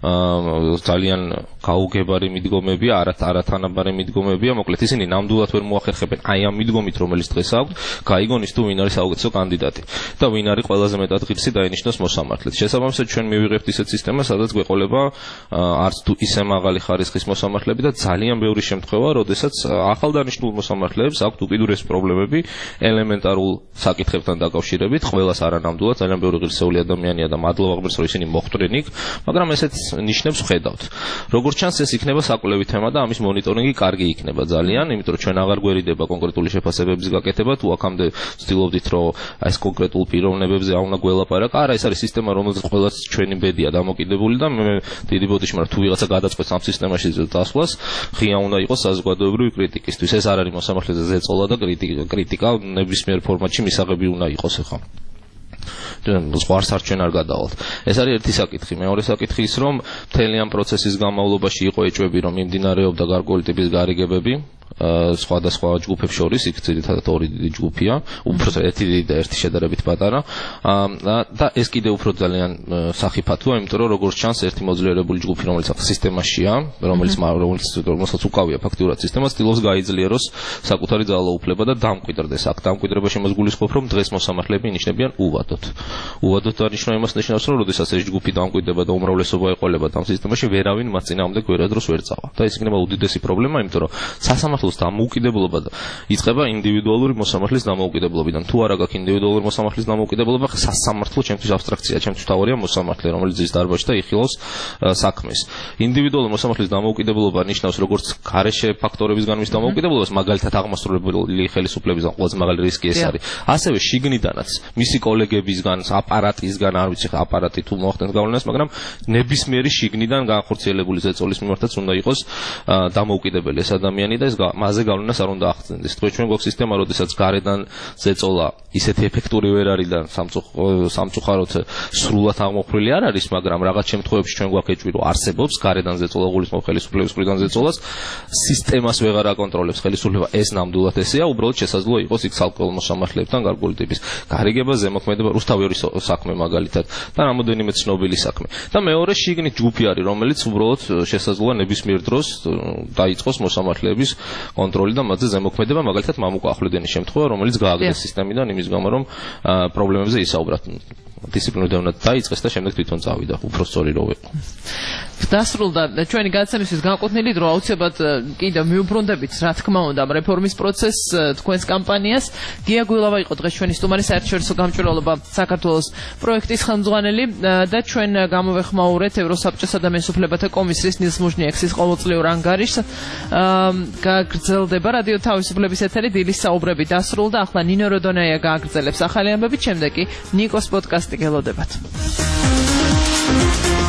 ძალიან გაუგებარი მიდგომებია, არათანაბარი მიდგომებია, მოკლედ ისინი ნამდვილად ვერ მოახერხებენ აი ამ მიდგომით, რომელიც დღეს აქვს, გაიგონის თუ ვინ არის საუკეთესო კანდიდატი და ვინ არის ყველაზე მეტად ღირსი დაინიშნოს მოსამართლედ. შესაბამისად, ჩვენ მივიღებთ ისეთ სისტემას, სადაც გვეყოლება არც თუ ისე მაღალი ხარისხის მოსამართლეები და ძალიან ბევრი შემთხვევა, როდესაც ახალდანიშნულ მოსამართლეებს აქვთ უკიდურეს პრობლემები ელემენტარულ საკითხებთან დაკავშირებით, ყველას არანამდვილად, ძალიან ბევრი ღირსეული ადამიანია და მადლობა ღმერთს, რომ ისინი მოხვდნენ იქ, მაგრამ ესეც ნიშნებს ხედავთ. Როგორც ჩანს, ეს იქნება საკვლევი თემა და ამის მონიტორინგი კარგი იქნება ძალიან, იმიტომ რომ ჩვენ აღარ გვერიდება კონკრეტული შეფასებების გაკეთება, თუ აქამდე ვცდილობდით, რომ ეს კონკრეტულ პიროვნებებზე არ უნდა გველაპარაკა. არა, ეს არის სისტემა, რომელზეც ყველას ჩვენი ბედია დამოკიდებული და მე დიდი ბოდიში, მაგრამ თუ ვიღაცა გადაწყვეტს ამ სისტემაში დასვლას, ღია უნდა იყოს საზოგადოებრივი კრიტიკისთვის. ეს არ არის მოსამართლეზე ზეწოლა და კრიტიკა, კრიტიკა ნებისმიერ ფორმატში მისაღები უნდა იყოს ახლა. ზღვარს არ ჩვენ არ გადავალთ. ეს არის ერთი საკითხი. მეორე საკითხი ის, რომ მთელი ამ პროცესის განმავლობაში იყო ეჭვები, რომ მიმდინარეობდა გარკვეული ტიპის გარიგებები სხვადასხვა ჯგუფებს შორის, იქ ძირითადად ორი დიდი ჯგუფია, უფრო ერთი დიდი და ერთი შედარებით პატარა და ეს კიდევ უფრო ძალიან სახიფათოა, იმიტომ რომ როგორც ჩანს, ერთი მოძლიერებული ჯგუფი, რომელიც ახლა სისტემაშია, რომელიც რომელიც რომელსაც უკავია ფაქტიურად სისტემა, ცდილობს გაიძლიეროს საკუთარი ძალაუფლება და დამკვიდრდეს. აქ დამკვიდრებაში მას გულისხმობ, რომ დღეს მოსამართლეები ინიშნებიან უვადოდ. უვადოდ დანიშნვა იმას ნიშნავს, რომ როდესაც ეს ჯგუფი დამკვიდრდება და უმრავლესობა ეყოლება ამ სისტემაში, ვერავინ მას წინააღმდეგ ვერადროს ვერ წავა. და ეს იქნება უდიდესი პრობლემა, იმიტომ რომ სასამართლო საქართველოს დამოუკიდებლობა და იწყება ინდივიდუალური მოსამართლის დამოუკიდებლობიდან. თუ არა გაქვს ინდივიდუალური მოსამართლის დამოუკიდებლობა, სასამართლო ჩემთვის აბსტრაქცია, ჩემთვის თავარია მოსამართლე, რომელიც ზის დარბაზში და იხილავს საქმეს. ინდივიდუალური მოსამართლის დამოუკიდებლობა ნიშნავს როგორც გარეშე ფაქტორებისგან მის დამოუკიდებლობას, მაგალითად აღმასრულებელი ხელისუფლებისგან ყველაზე მაგალი რისკი ეს არის. ასევე შიგნიდანაც მისი კოლეგებისგან, აპარატისგან, არ ვიცი, აპარატი თუ მოახდენს გავლენას, მაგრამ ნებისმიერი შიგნიდან განხორციელებული ზეწოლის მიმართაც უნდა იყოს დამოუკიდებელი ეს ადამიანი და ეს მასზე გავლენას არ უნდა ახდენდეს. თქვენ ჩვენ გვაქვს სისტემა, როდესაც გარედან ზეწოლა ისეთი ეფექტური ვერ არის და სამწუხაროდ სრულად აღმოფხვრილი არ არის, მაგრამ რაღაც შემთხვევებში ჩვენ გვაქვს ეჭვი, რომ არსებობს გარედან ზეწოლა გულისხმობ ხელისუფლების მხრიდან ზეწოლას, სისტემას ვეღარ აკონტროლებს ხელისუფლება, ეს ნამდვილად ესეა, უბრალოდ შესაძლოა იყოს იქ ცალკეულ მოსამართლეებთან გარკვეული ტიპის გარიგება, ზემოქმედება, რუსთავის საქმე მაგალითად და რამოდენიმე ცნობილი საქმე. და მეორე შიგნით ჯგუფი არის, რომელიც უბრალოდ შესაძლოა ნებისმიერ დროს დაიწყოს მოსამართლეების კონტროლი და მათზე ზემოქმედება, მაგალითად მამუკა ახვლედენის შემთხვევა, რომელიც გააგდეს სისტემიდან იმის გამო, რომ პრობლემებზე ისაუბრათ. დისციპლინურად დაიწყეს და შემდეგ თვითონ წავიდა, უფრო სწორი რო ვიყო. დასრულდა ჩვენი გადაცემისთვის განკუთვნილი დრო, აუცილებლად კიდევ მიუბრუნდებით, რა თქმა უნდა, რეფორმის პროცესს, თქვენს კამპანიას. გია გვილავა იყო დღეს ჩვენი სტუმარი, საერთაშორისო გამჭვირვალობა საქართველოს პროექტის ხელმძღვანელი და ჩვენ გამოვეხმაურეთ ევროსაბჭოს ადამიანის უფლებათა კომისრის ნილს მუჟნიექსის ყოველწლიურ ანგარიშს. გაგრძელდება რადიო თავისუფლების ეთერი, დილის საუბრები დასრულდა, ახლა ნინო როდონაია გააგრძელებს ახალი ამბებით, შემდეგ კი ნიკოს პოდკასტი გელოდებათ.